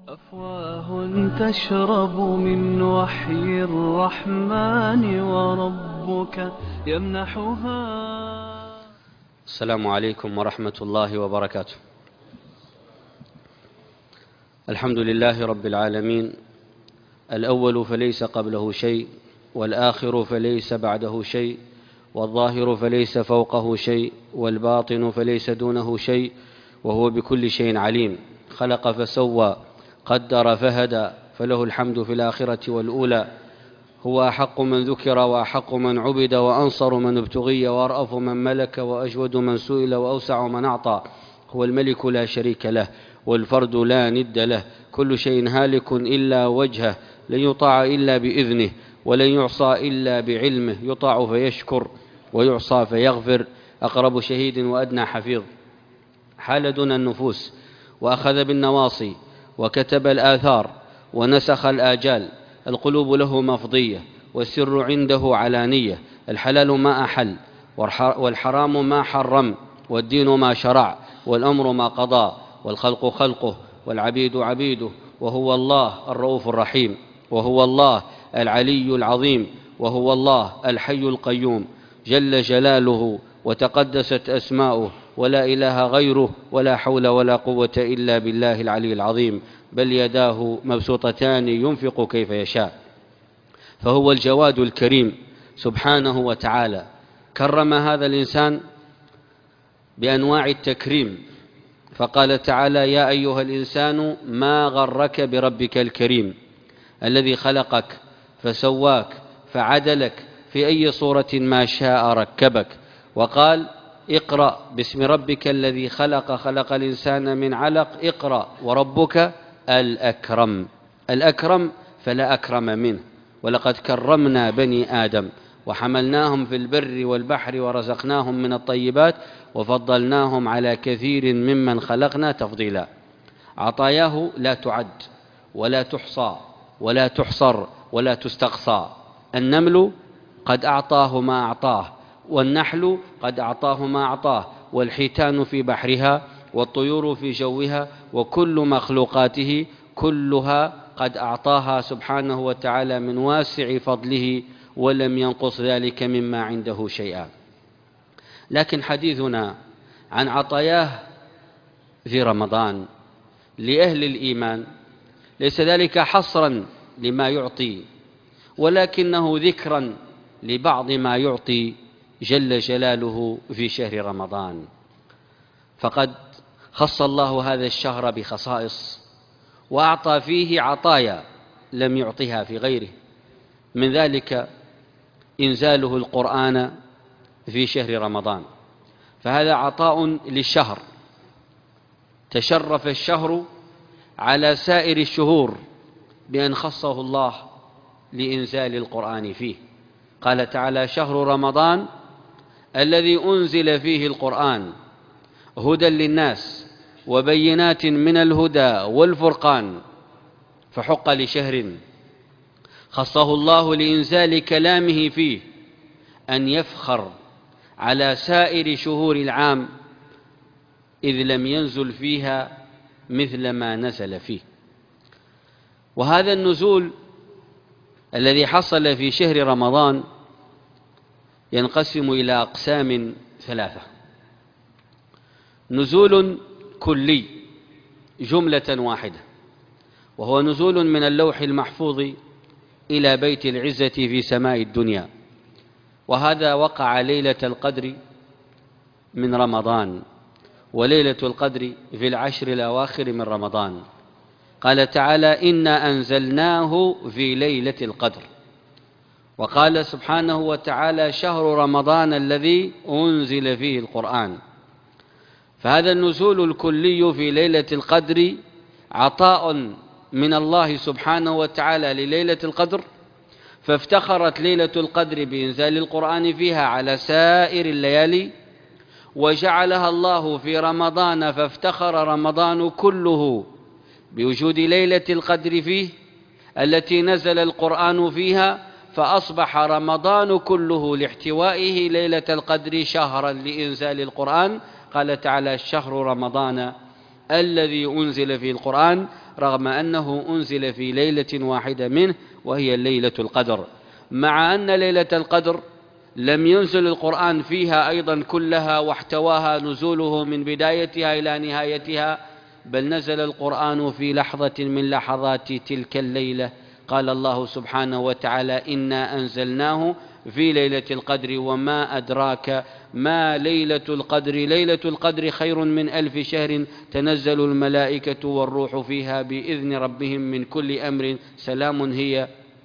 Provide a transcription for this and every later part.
أفواه تشرب من وحي الرحمن وربك يمنحها. السلام عليكم ورحمة الله وبركاته. الحمد لله رب العالمين، الأول فليس قبله شيء، والآخر فليس بعده شيء، والظاهر فليس فوقه شيء، والباطن فليس دونه شيء، وهو بكل شيء عليم. خلق فسوى، قدر فهدى، فله الحمد في الآخرة والأولى. هو أحق من ذكر وأحق من عبد، وأنصر من ابتغي، وأرأف من ملك، وأجود من سئل، وأوسع من أعطى. هو الملك لا شريك له، والفرد لا ند له. كل شيء هالك إلا وجهه، لن يطاع إلا بإذنه، ولن يعصى إلا بعلمه. يطاع فيشكر، ويعصى فيغفر. أقرب شهيد وأدنى حفيظ. حال دون النفوس، وأخذ بالنواصي، وكتب الآثار، ونسخ الآجال. القلوب له مفضية، والسر عنده علانية. الحلال ما أحل، والحرام ما حرم، والدين ما شرع، والأمر ما قضى، والخلق خلقه، والعبيد عبيده. وهو الله الرؤوف الرحيم، وهو الله العلي العظيم، وهو الله الحي القيوم، جل جلاله وتقدست أسماؤه، ولا إله غيره، ولا حول ولا قوة إلا بالله العلي العظيم. بل يداه مبسوطتان ينفق كيف يشاء. فهو الجواد الكريم سبحانه وتعالى. كرم هذا الإنسان بأنواع التكريم، فقال تعالى: يا أيها الإنسان ما غرك بربك الكريم الذي خلقك فسواك فعدلك في أي صورة ما شاء ركبك. وقال: اقرأ باسم ربك الذي خلق، خلق الإنسان من علق. اقرأ وربك الأكرم. الأكرم فلا أكرم منه. ولقد كرمنا بني آدم، وحملناهم في البر والبحر، ورزقناهم من الطيبات، وفضلناهم على كثير ممن خلقنا تفضيلا. عطاياه لا تعد ولا تحصى ولا تحصر ولا تستقصى. النمل قد أعطاه ما أعطاه، والنحل قد أعطاه ما أعطاه، والحيتان في بحرها، والطيور في جوها، وكل مخلوقاته كلها قد أعطاها سبحانه وتعالى من واسع فضله، ولم ينقص ذلك مما عنده شيئا. لكن حديثنا عن عطاياه في رمضان لأهل الإيمان ليس ذلك حصرا لما يعطي، ولكنه ذكرا لبعض ما يعطي جل جلاله في شهر رمضان. فقد خص الله هذا الشهر بخصائص، وأعطى فيه عطايا لم يعطها في غيره. من ذلك إنزاله القرآن في شهر رمضان، فهذا عطاء للشهر. تشرف الشهر على سائر الشهور بأن خصه الله لإنزال القرآن فيه. قال تعالى: شهر رمضان الذي أنزل فيه القرآن هدى للناس وبينات من الهدى والفرقان. فحق لشهر خصه الله لإنزال كلامه فيه أن يفخر على سائر شهور العام، إذ لم ينزل فيها مثل ما نزل فيه. وهذا النزول الذي حصل في شهر رمضان ينقسم إلى أقسام ثلاثة: نزول كلي جملة واحدة، وهو نزول من اللوح المحفوظ إلى بيت العزة في سماء الدنيا، وهذا وقع ليلة القدر من رمضان، وليلة القدر في العشر الأواخر من رمضان. قال تعالى: إنا أنزلناه في ليلة القدر. وقال سبحانه وتعالى: شهر رمضان الذي أنزل فيه القرآن. فهذا النزول الكلي في ليلة القدر عطاء من الله سبحانه وتعالى لليلة القدر، فافتخرت ليلة القدر بإنزال القرآن فيها على سائر الليالي، وجعلها الله في رمضان، فافتخر رمضان كله بوجود ليلة القدر فيه التي نزل القرآن فيها، فأصبح رمضان كله لاحتوائه ليلة القدر شهرا لإنزال القرآن. قال تعالى: شهر رمضان الذي أنزل فيه القرآن، رغم أنه أنزل في ليلة واحدة منه وهي ليلة القدر، مع أن ليلة القدر لم ينزل القرآن فيها أيضا كلها واحتواها نزوله من بدايتها إلى نهايتها، بل نزل القرآن في لحظة من لحظات تلك الليلة. قال الله سبحانه وتعالى: إنا أنزلناه في ليلة القدر وما أدراك ما ليلة القدر، ليلة القدر خير من 1000 شهر، تنزل الملائكة والروح فيها بإذن ربهم من كل أمر، سلام هي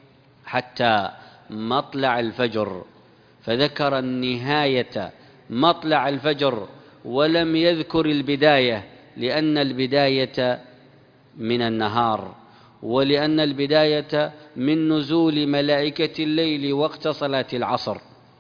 حتى مطلع الفجر. فذكر النهاية مطلع الفجر ولم يذكر البداية، لأن البداية من النهار، ولأن البداية من نزول ملائكة الليل وقت صلاة العصر.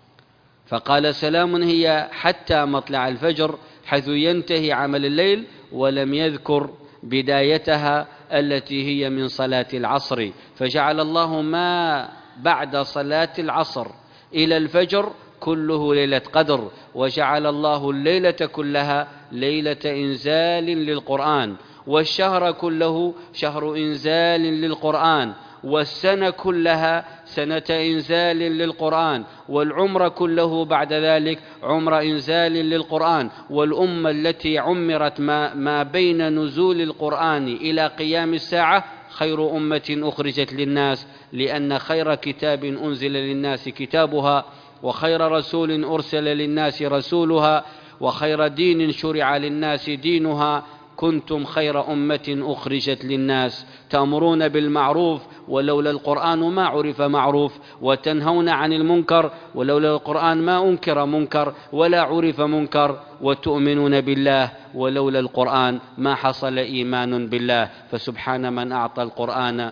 فقال: سلام هي حتى مطلع الفجر، حيث ينتهي عمل الليل، ولم يذكر بدايتها التي هي من صلاة العصر. فجعل الله ما بعد صلاة العصر إلى الفجر كله ليلة قدر، وجعل الله الليلة كلها ليلة إنزال للقرآن، والشهر كله شهر إنزال للقرآن، والسنة كلها سنة إنزال للقرآن، والعمر كله بعد ذلك عمر إنزال للقرآن. والأمة التي عمرت ما بين نزول القرآن إلى قيام الساعة خير أمة أخرجت للناس، لأن خير كتاب أنزل للناس كتابها، وخير رسول أرسل للناس رسولها، وخير دين شرع للناس دينها. كنتم خير أمة أخرجت للناس، تأمرون بالمعروف ولولا القرآن ما عرف معروف، وتنهون عن المنكر ولولا القرآن ما أنكر منكر ولا عرف منكر، وتؤمنون بالله ولولا القرآن ما حصل إيمان بالله. فسبحان من أعطى القرآن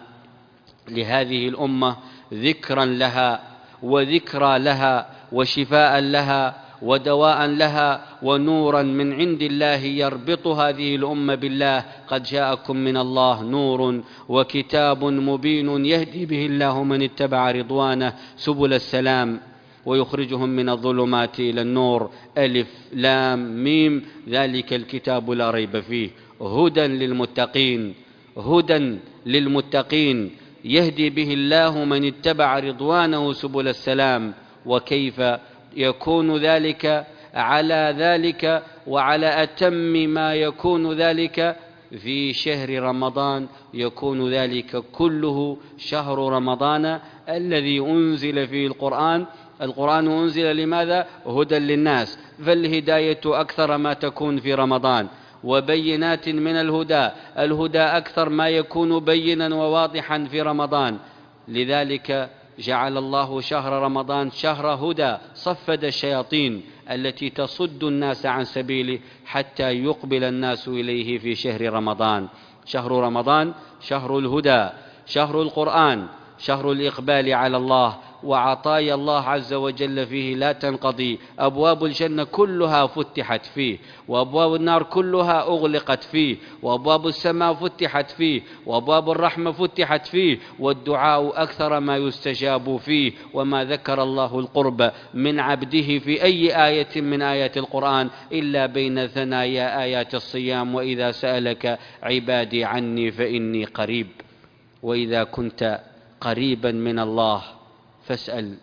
لهذه الأمة ذكرا لها وذكرى لها وشفاء لها ودواء لها ونورا من عند الله يربط هذه الأمة بالله. قد جاءكم من الله نور وكتاب مبين يهدي به الله من اتبع رضوانه سبل السلام ويخرجهم من الظلمات إلى النور. ألف لام ميم، ذلك الكتاب لا ريب فيه هدى للمتقين، هدى للمتقين يهدي به الله من اتبع رضوانه سبل السلام. وكيف يكون ذلك على ذلك وعلى أتم ما يكون ذلك في شهر رمضان؟ يكون ذلك كله شهر رمضان الذي أنزل فيه القرآن. القرآن أنزل لماذا؟ هدى للناس، فالهداية أكثر ما تكون في رمضان، وبينات من الهدى، الهدى أكثر ما يكون بينا وواضحا في رمضان. لذلك جعل الله شهر رمضان شهر هدى، صفد الشياطين التي تصد الناس عن سبيله حتى يقبل الناس إليه في شهر رمضان. شهر رمضان شهر الهدى، شهر القرآن، شهر الإقبال على الله، وعطايا الله عز وجل فيه لا تنقضي. أبواب الجنة كلها فتحت فيه، وأبواب النار كلها أغلقت فيه، وأبواب السماء فتحت فيه، وأبواب الرحمة فتحت فيه، والدعاء أكثر ما يستجاب فيه. وما ذكر الله القرب من عبده في أي آية من آيات القرآن إلا بين ثنايا آيات الصيام: وإذا سألك عبادي عني فإني قريب. وإذا كنت قريبا من الله فاسأل،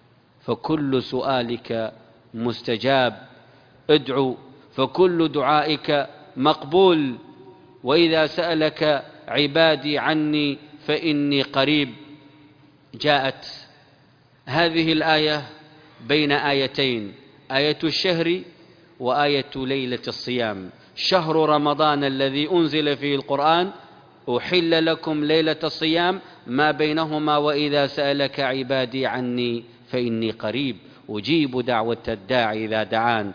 فكل سؤالك مستجاب، ادعو فكل دعائك مقبول. وإذا سألك عبادي عني فإني قريب. جاءت هذه الآية بين آيتين، آية الشهر وآية ليلة الصيام. شهر رمضان الذي أنزل فيه القرآن أحل لكم ليلة الصيام، ما بينهما وإذا سألك عبادي عني فإني قريب أجيب دعوة الداعي إذا دعان.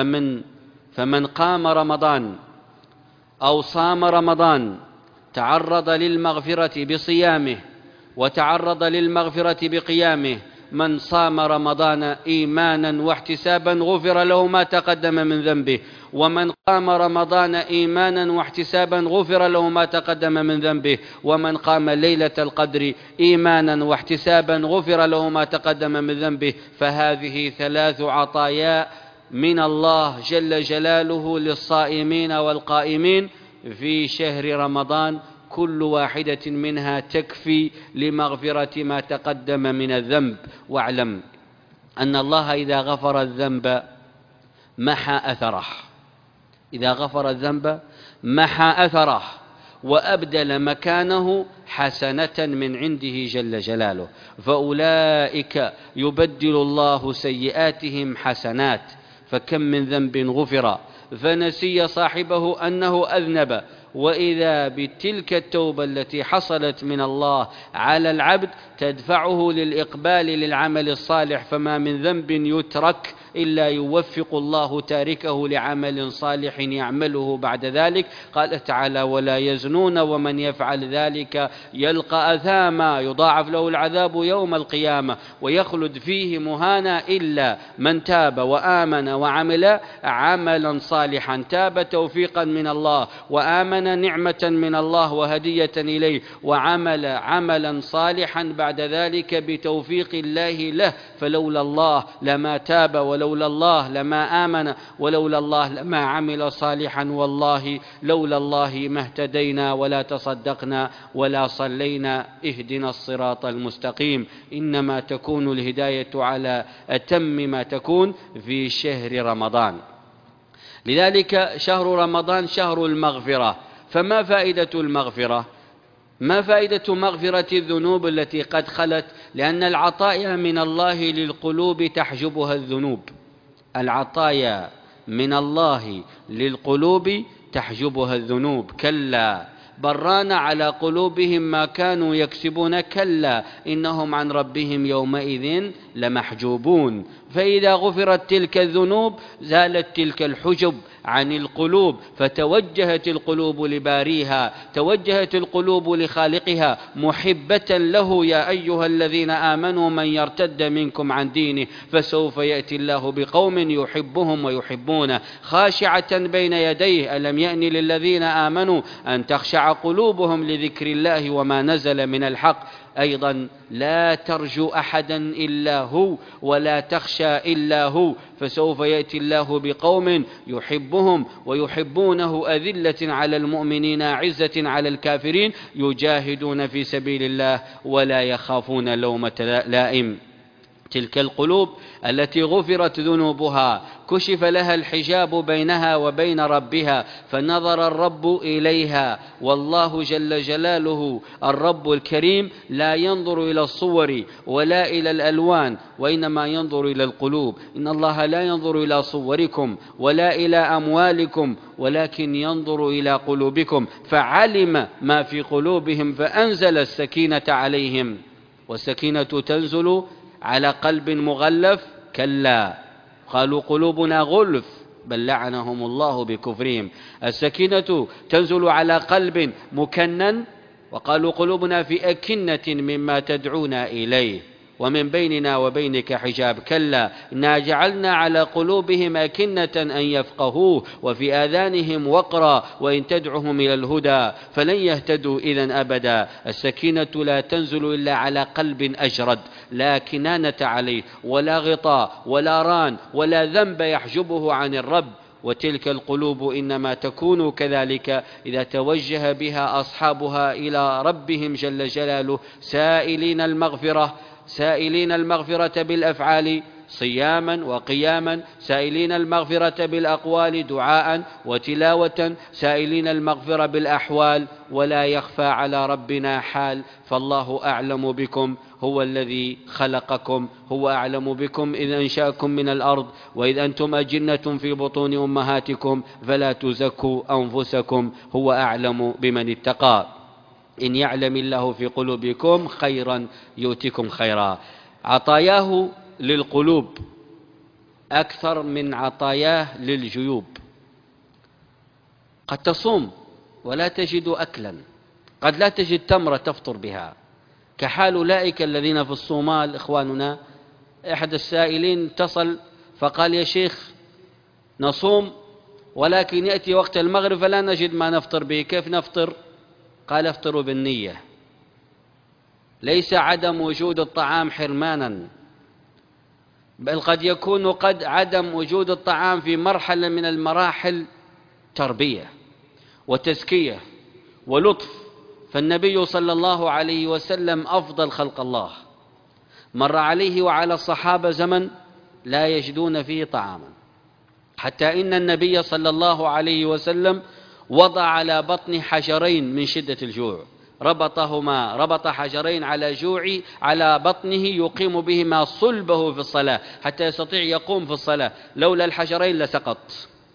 فمن قام رمضان أو صام رمضان تعرض للمغفرة بصيامه وتعرض للمغفرة بقيامه. من صام رمضان إيمانا واحتسابا غفر له ما تقدم من ذنبه، ومن قام رمضان إيمانا واحتسابا غفر له ما تقدم من ذنبه، ومن قام ليلة القدر إيمانا واحتسابا غفر له ما تقدم من ذنبه. فهذه 3 عطايا من الله جل جلاله للصائمين والقائمين في شهر رمضان كل واحدة منها تكفي لمغفرة ما تقدم من الذنب. واعلم أن الله إذا غفر الذنب محى أثره، إذا غفر الذنب محى أثره وأبدل مكانه حسنة من عنده جل جلاله، فأولئك يبدل الله سيئاتهم حسنات. فكم من ذنب غفر فنسي صاحبه أنه أذنب، وإذا بتلك التوبة التي حصلت من الله على العبد تدفعه للإقبال للعمل الصالح، فما من ذنب يترك إلا يوفق الله تاركه لعمل صالح يعمله بعد ذلك. قال تعالى: ولا يزنون ومن يفعل ذلك يلقى أثاما يضاعف له العذاب يوم القيامة ويخلد فيه مهانا إلا من تاب وآمن وعمل عملا صالحا. تاب توفيقا من الله، وآمن نعمة من الله وهدية إليه، وعمل عملا صالحا بعد ذلك بتوفيق الله له. فلولا الله لما تاب، ولولا الله لما آمن، ولولا الله لما عمل صالحا. والله لولا الله ما اهتدينا ولا تصدقنا ولا صلينا. اهدنا الصراط المستقيم. إنما تكون الهداية على أتم ما تكون في شهر رمضان. لذلك شهر رمضان شهر المغفرة. فما فائدة المغفرة؟ ما فائدة مغفرة الذنوب التي قد خلت؟ لأن العطايا من الله للقلوب تحجبها الذنوب. العطايا من الله للقلوب تحجبها الذنوب. كلا بران على قلوبهم ما كانوا يكسبون. كلا إنهم عن ربهم يومئذ لمحجوبون. فإذا غفرت تلك الذنوب زالت تلك الحجب عن القلوب، فتوجهت القلوب لباريها، توجهت القلوب لخالقها محبة له. يا أيها الذين آمنوا من يرتد منكم عن دينه فسوف يأتي الله بقوم يحبهم ويحبونه خاشعة بين يديه. ألم يأن للذين آمنوا أن تخشع قلوبهم لذكر الله وما نزل من الحق. أيضا لا ترجو أحدا إلا هو ولا تخشى إلا هو. فسوف يأتي الله بقوم يحبهم ويحبونه أذلة على المؤمنين أعزة على الكافرين يجاهدون في سبيل الله ولا يخافون لومة لائم. تلك القلوب التي غفرت ذنوبها كشف لها الحجاب بينها وبين ربها فنظر الرب إليها. والله جل جلاله الرب الكريم لا ينظر إلى الصور ولا إلى الألوان، وإنما ينظر إلى القلوب. إن الله لا ينظر إلى صوركم ولا إلى أموالكم ولكن ينظر إلى قلوبكم. فعلم ما في قلوبهم فأنزل السكينة عليهم. والسكينة تنزل على قلب مغلف؟ كلا، قالوا قلوبنا غلف بل لعنهم الله بكفرهم. السكينة تنزل على قلب مكنن وقالوا قلوبنا في أكنة مما تدعونا إليه ومن بيننا وبينك حجاب. كلا إنا جعلنا على قلوبهم أكنة أن يفقهوه وفي آذانهم وقرا وإن تدعهم إلى الهدى فلن يهتدوا إذن أبدا. السكينة لا تنزل إلا على قلب أجرد لا كنانة عليه ولا غطاء ولا ران ولا ذنب يحجبه عن الرب. وتلك القلوب إنما تكون كذلك إذا توجه بها أصحابها إلى ربهم جل جلاله سائلين المغفرة بالأفعال صياما وقياما، سائلين المغفرة بالأقوال دعاء وتلاوة، سائلين المغفرة بالأحوال. ولا يخفى على ربنا حال. فالله أعلم بكم، هو الذي خلقكم، هو أعلم بكم إذ أنشأكم من الأرض وإذ أنتم أجنة في بطون أمهاتكم فلا تزكوا أنفسكم، هو أعلم بمن اتقى. إن يعلم الله في قلوبكم خيرا يؤتكم خيرا. عطاياه للقلوب أكثر من عطاياه للجيوب. قد تصوم ولا تجد أكلا، قد لا تجد تمرة تفطر بها، كحال أولئك الذين في الصومال. إخواننا أحد السائلين اتصل فقال: يا شيخ نصوم ولكن يأتي وقت المغرب فلا نجد ما نفطر به، كيف نفطر؟ قال: افطروا بالنية. ليس عدم وجود الطعام حرمانا، بل قد يكون عدم وجود الطعام في مرحلة من المراحل تربية، وتزكية ولطف، فالنبي صلى الله عليه وسلم أفضل خلق الله. مر عليه وعلى الصحابة زمن لا يجدون فيه طعاما، حتى إن النبي صلى الله عليه وسلم وضع على بطن حجرين من شدة الجوع، ربط حجرين على بطنه يقيم بهما صلبه في الصلاة حتى يستطيع يقوم في الصلاة، لولا الحجرين لسقط،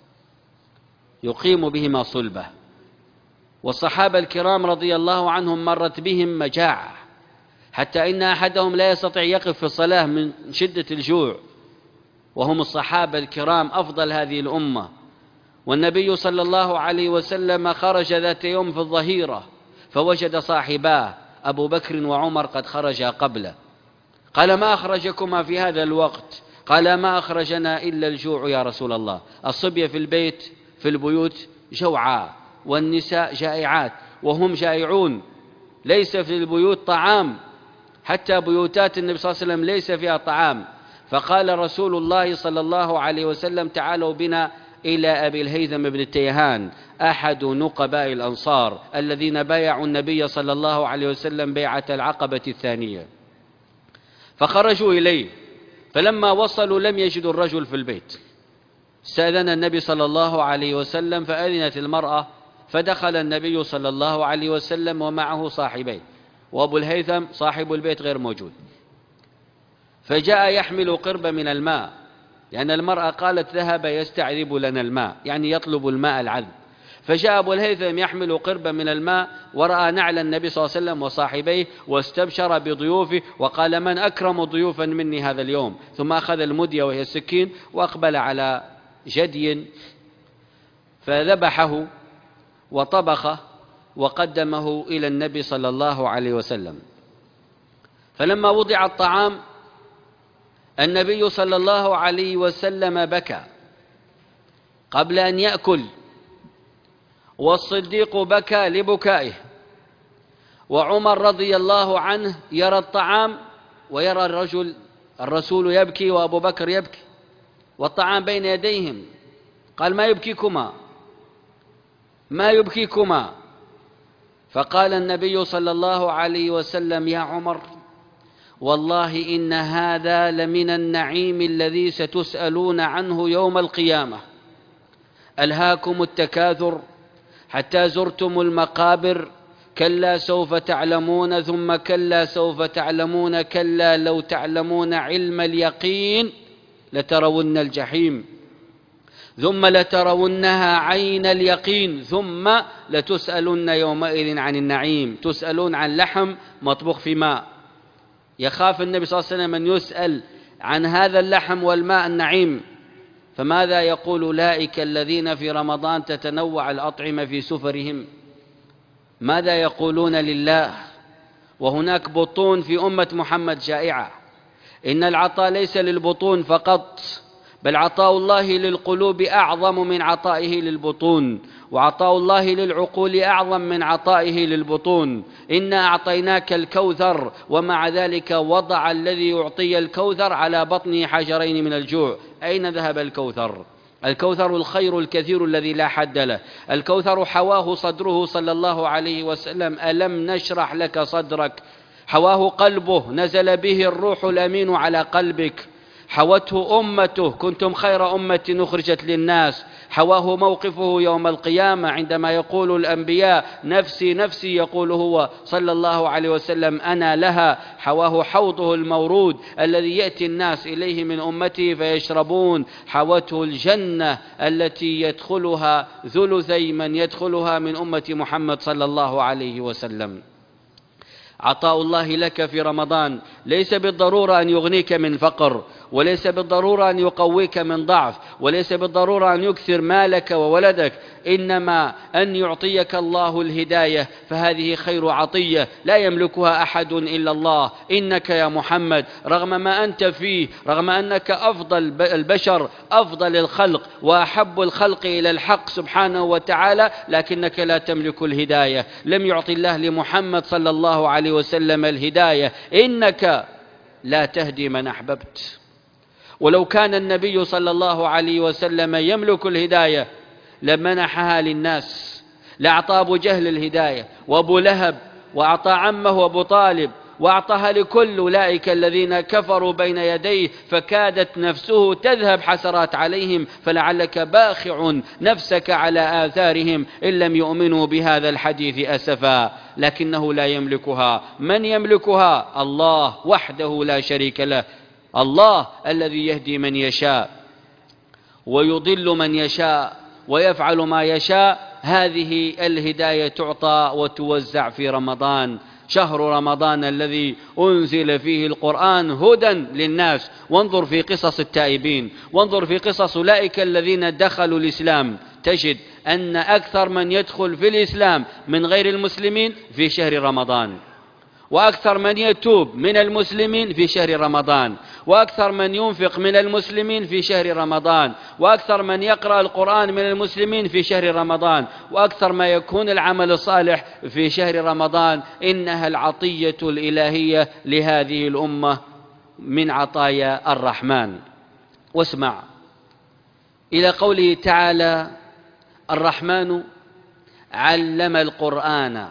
يقيم بهما صلبه. والصحابة الكرام رضي الله عنهم مرت بهم مجاعة، حتى إن أحدهم لا يستطيع يقف في الصلاة من شدة الجوع، وهم الصحابة الكرام أفضل هذه الأمة. والنبي صلى الله عليه وسلم خرج ذات يوم في الظهيرة فوجد صاحباه أبو بكر وعمر قد خرجا قبله، قال: ما أخرجكما في هذا الوقت؟ قال: ما أخرجنا إلا الجوع يا رسول الله. الصبية في البيوت جوعى، والنساء جائعات، وهم جائعون، ليس في البيوت طعام، حتى بيوتات النبي صلى الله عليه وسلم ليس فيها طعام. فقال رسول الله صلى الله عليه وسلم: تعالوا بنا إلى أبي الهيثم بن التيهان، أحد نقباء الأنصار الذين بايعوا النبي صلى الله عليه وسلم بيعة العقبة الثانية. فخرجوا إليه، فلما وصلوا لم يجدوا الرجل في البيت. استأذن النبي صلى الله عليه وسلم فأذنت المرأة، فدخل النبي صلى الله عليه وسلم ومعه صاحبيه، وأبو الهيثم صاحب البيت غير موجود. فجاء يحمل قربة من الماء، لأن المرأة قالت: ذهب يستعذب لنا الماء، يعني يطلب الماء العذب. فجاء أبو الهيثم يحمل قربة من الماء، ورأى نعل النبي صلى الله عليه وسلم وصاحبيه، واستبشر بضيوفه وقال: من أكرم ضيوفا مني هذا اليوم؟ ثم أخذ المدية وهي السكين وأقبل على جدي فذبحه وطبخه وقدمه إلى النبي صلى الله عليه وسلم. فلما وضع الطعام النبي صلى الله عليه وسلم بكى قبل أن يأكل، والصديق بكى لبكائه، وعمر رضي الله عنه يرى الطعام ويرى الرسول يبكي وأبو بكر يبكي والطعام بين يديهم. قال: ما يبكيكما؟ فقال النبي صلى الله عليه وسلم: يا عمر، والله إن هذا لمن النعيم الذي ستسألون عنه يوم القيامة. ألهاكم التكاثر حتى زرتم المقابر، كلا سوف تعلمون، ثم كلا سوف تعلمون، كلا لو تعلمون علم اليقين لترون الجحيم، ثم لترونها عين اليقين، ثم لتسألن يومئذ عن النعيم. تسألون عن لحم مطبوخ في ماء، يخاف النبي صلى الله عليه وسلم أن يسأل عن هذا اللحم والماء النعيم. فماذا يقول أولئك الذين في رمضان تتنوع الأطعمة في سفرهم؟ ماذا يقولون لله؟ وهناك بطون في أمة محمد جائعة. إن العطاء ليس للبطون فقط، بل عطاء الله للقلوب أعظم من عطائه للبطون، وعطاء الله للعقول أعظم من عطائه للبطون. إنا أعطيناك الكوثر، ومع ذلك وضع الذي يعطي الكوثر على بطنه حجرين من الجوع. أين ذهب الكوثر؟ الكوثر الخير الكثير الذي لا حد له. الكوثر حواه صدره صلى الله عليه وسلم. ألم نشرح لك صدرك؟ حواه قلبه، نزل به الروح الأمين على قلبك. حوته أمته، كنتم خير أمة أخرجت للناس. حواه موقفه يوم القيامة عندما يقول الأنبياء: نفسي نفسي، يقول هو صلى الله عليه وسلم: أنا لها. حواه حوضه المورود الذي يأتي الناس إليه من أمته فيشربون. حوته الجنة التي يدخلها ثلثي من يدخلها من أمة محمد صلى الله عليه وسلم. عطاء الله لك في رمضان ليس بالضرورة أن يغنيك من فقر، وليس بالضرورة أن يقويك من ضعف، وليس بالضرورة أن يكثر مالك وولدك، إنما أن يعطيك الله الهداية، فهذه خير عطية لا يملكها أحد إلا الله. إنك يا محمد رغم ما أنت فيه، رغم أنك أفضل البشر، أفضل الخلق وأحب الخلق إلى الحق سبحانه وتعالى، لكنك لا تملك الهداية. لم يعطي الله لمحمد صلى الله عليه وسلم الهداية. إنك لا تهدي من أحببت. ولو كان النبي صلى الله عليه وسلم يملك الهداية لمنحها للناس، لأعطى أبو جهل الهداية وأبو لهب، وأعطى عمه أبو طالب، وأعطاها لكل أولئك الذين كفروا بين يديه، فكادت نفسه تذهب حسرات عليهم، فلعلك باخع نفسك على آثارهم إن لم يؤمنوا بهذا الحديث أسفا. لكنه لا يملكها. من يملكها؟ الله وحده لا شريك له، الله الذي يهدي من يشاء ويضل من يشاء ويفعل ما يشاء. هذه الهداية تعطى وتوزع في رمضان، شهر رمضان الذي أنزل فيه القرآن هدى للناس. وانظر في قصص التائبين، وانظر في قصص أولئك الذين دخلوا الإسلام، تجد أن أكثر من يدخل في الإسلام من غير المسلمين في شهر رمضان، وأكثر من يتوب من المسلمين في شهر رمضان، وأكثر من ينفق من المسلمين في شهر رمضان، وأكثر من يقرأ القرآن من المسلمين في شهر رمضان، وأكثر ما يكون العمل الصالح في شهر رمضان. إنها العطية الإلهية لهذه الأمة من عطايا الرحمن. واسمع إلى قوله تعالى: الرحمن علم القرآن،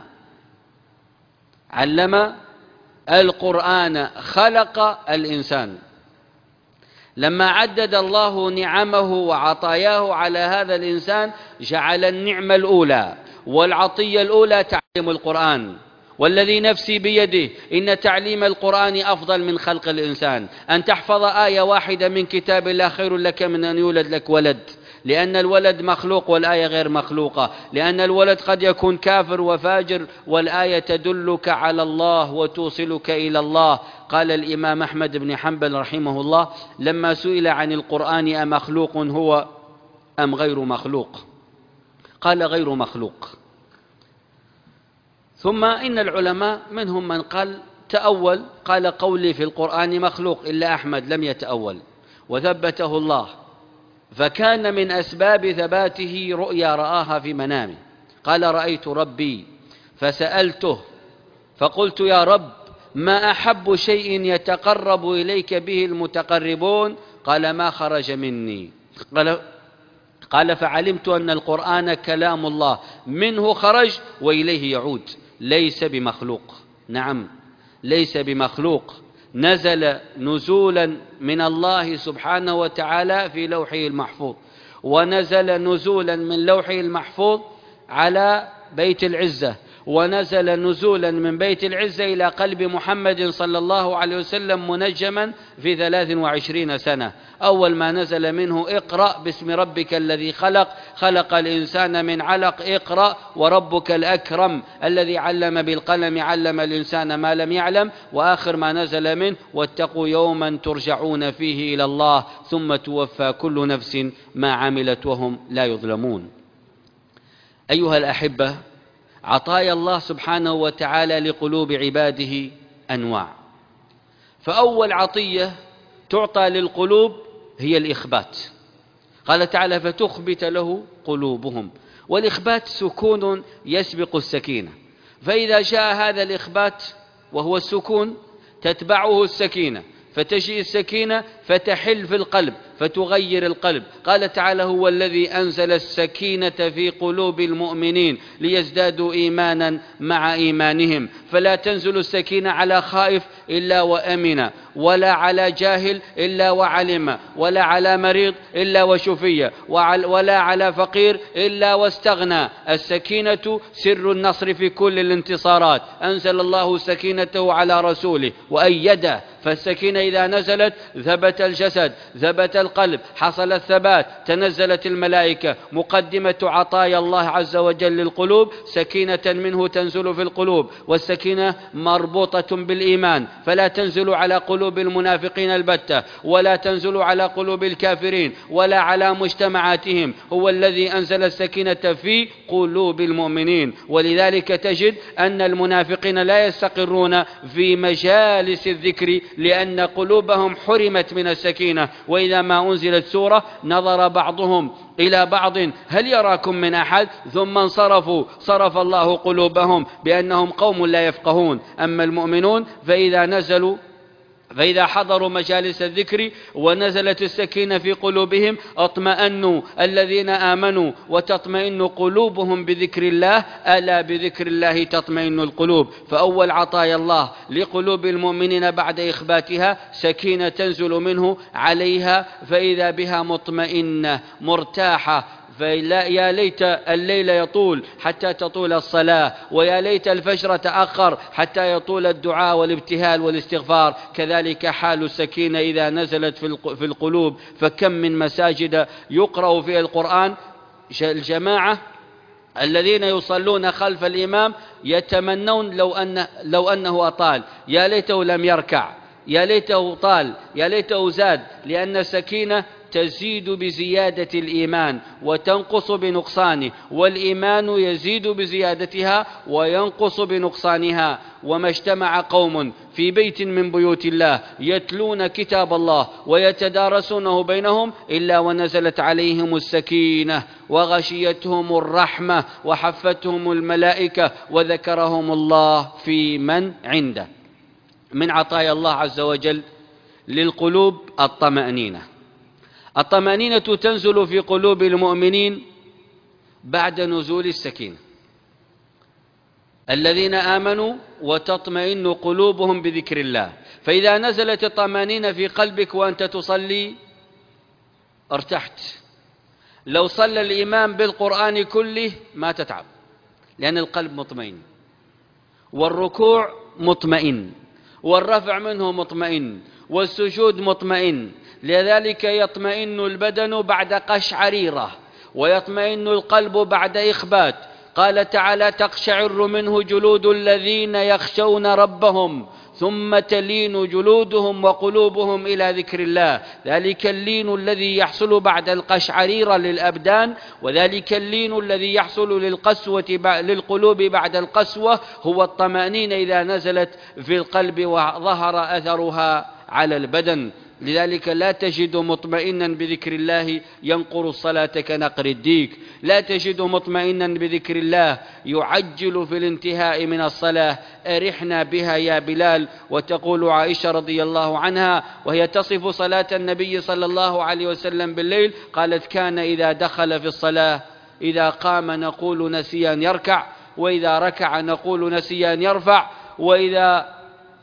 علم القرآن، خلق الإنسان. لما عدد الله نعمه وعطاياه على هذا الإنسان جعل النعمة الأولى والعطية الأولى تعليم القرآن. والذي نفسي بيده إن تعليم القرآن أفضل من خلق الإنسان. أن تحفظ آية واحدة من كتاب الله خير لك من أن يولد لك ولد، لأن الولد مخلوق والآية غير مخلوقة، لأن الولد قد يكون كافر وفاجر والآية تدلك على الله وتوصلك إلى الله. قال الإمام أحمد بن حنبل رحمه الله لما سئل عن القرآن أمخلوق هو أم غير مخلوق؟ قال غير مخلوق. ثم إن العلماء منهم من قال تأول، قال قولي في القرآن مخلوق، إلا أحمد لم يتأول وثبته الله، فكان من أسباب ثباته رؤيا رآها في منامه. قال: رأيت ربي فسألته فقلت: يا رب، ما أحب شيء يتقرب إليك به المتقربون؟ قال: ما خرج مني. قال: فعلمت أن القرآن كلام الله، منه خرج وإليه يعود، ليس بمخلوق. نعم، ليس بمخلوق، نزل نزولا من الله سبحانه وتعالى في لوحه المحفوظ، ونزل نزولا من لوحه المحفوظ على بيت العزة، ونزل نزولا من بيت العزة إلى قلب محمد صلى الله عليه وسلم منجما في 23 سنة. أول ما نزل منه: اقرأ باسم ربك الذي خلق، خلق الإنسان من علق، اقرأ وربك الأكرم الذي علم بالقلم، علم الإنسان ما لم يعلم. وآخر ما نزل منه: واتقوا يوما ترجعون فيه إلى الله ثم توفى كل نفس ما عملت وهم لا يظلمون. أيها الأحبة، عطايا الله سبحانه وتعالى لقلوب عباده أنواع. فأول عطية تعطى للقلوب هي الإخبات. قال تعالى: فتخبت له قلوبهم. والإخبات سكون يسبق السكينة، فإذا جاء هذا الإخبات وهو السكون تتبعه السكينة، فتجي السكينة فتحل في القلب فتغير القلب. قال تعالى: هو الذي أنزل السكينة في قلوب المؤمنين ليزدادوا إيمانا مع إيمانهم. فلا تنزل السكينة على خائف إلا وأمن، ولا على جاهل إلا وعلم، ولا على مريض إلا وشفي، ولا على فقير إلا واستغنى. السكينة سر النصر في كل الانتصارات. أنزل الله سكينته على رسوله وأيده. فالسكينة إذا نزلت ثبت الجسد، ثبت القلب، حصل الثبات، تنزلت الملائكة. مقدمة عطايا الله عز وجل للقلوب سكينة منه تنزل في القلوب، والسكينة مربوطة بالإيمان، فلا تنزل على قلوب المنافقين البتة، ولا تنزل على قلوب الكافرين، ولا على مجتمعاتهم. هو الذي أنزل السكينة في قلوب المؤمنين. ولذلك تجد أن المنافقين لا يستقرون في مجالس الذكر لأن قلوبهم حرمت من السكينة. وإذا ما أنزلت سورة نظر بعضهم إلى بعض: هل يراكم من أحد؟ ثم انصرفوا، صرف الله قلوبهم بأنهم قوم لا يفقهون. أما المؤمنون فإذا حضروا مجالس الذكر ونزلت السكينة في قلوبهم اطمأنوا الذين آمنوا وتطمئن قلوبهم بذكر الله، ألا بذكر الله تطمئن القلوب. فأول عطايا الله لقلوب المؤمنين بعد إخباتها سكينة تنزل منه عليها، فإذا بها مطمئنة مرتاحة. يا ليت الليل يطول حتى تطول الصلاة، ويا ليت الفجر تأخر حتى يطول الدعاء والابتهال والاستغفار. كذلك حال السكينة إذا نزلت في القلوب. فكم من مساجد يقرأ فيها القرآن، الجماعة الذين يصلون خلف الإمام يتمنون لو أنه أطال، يا ليته لم يركع، يا ليته طال، يا ليته زاد، لأن السكينة تزيد بزيادة الإيمان وتنقص بنقصانه، والإيمان يزيد بزيادتها وينقص بنقصانها. وما اجتمع قوم في بيت من بيوت الله يتلون كتاب الله ويتدارسونه بينهم إلا ونزلت عليهم السكينة وغشيتهم الرحمة وحفتهم الملائكة وذكرهم الله في من عنده. من عطايا الله عز وجل للقلوب الطمأنينة. الطمأنينة تنزل في قلوب المؤمنين بعد نزول السكينة. الذين آمنوا وتطمئن قلوبهم بذكر الله. فإذا نزلت الطمأنينة في قلبك وأنت تصلي ارتحت. لو صلى الإمام بالقرآن كله ما تتعب، لأن القلب مطمئن، والركوع مطمئن، والرفع منه مطمئن، والسجود مطمئن. لذلك يطمئن البدن بعد قشعريرة، ويطمئن القلب بعد إخبات. قال تعالى: تقشعر منه جلود الذين يخشون ربهم ثم تلين جلودهم وقلوبهم إلى ذكر الله. ذلك اللين الذي يحصل بعد القشعريرة للأبدان، وذلك اللين الذي يحصل للقلوب بعد القسوة هو الطمأنينة إذا نزلت في القلب وظهر أثرها على البدن. لذلك لا تجد مطمئنا بذكر الله ينقر الصلاة كنقر الديك، لا تجد مطمئنا بذكر الله يعجل في الانتهاء من الصلاة: أرحنا بها يا بلال. وتقول عائشة رضي الله عنها وهي تصف صلاة النبي صلى الله عليه وسلم بالليل، قالت: كان إذا دخل في الصلاة إذا قام نقول نسي أن يركع، وإذا ركع نقول نسي أن يرفع، وإذا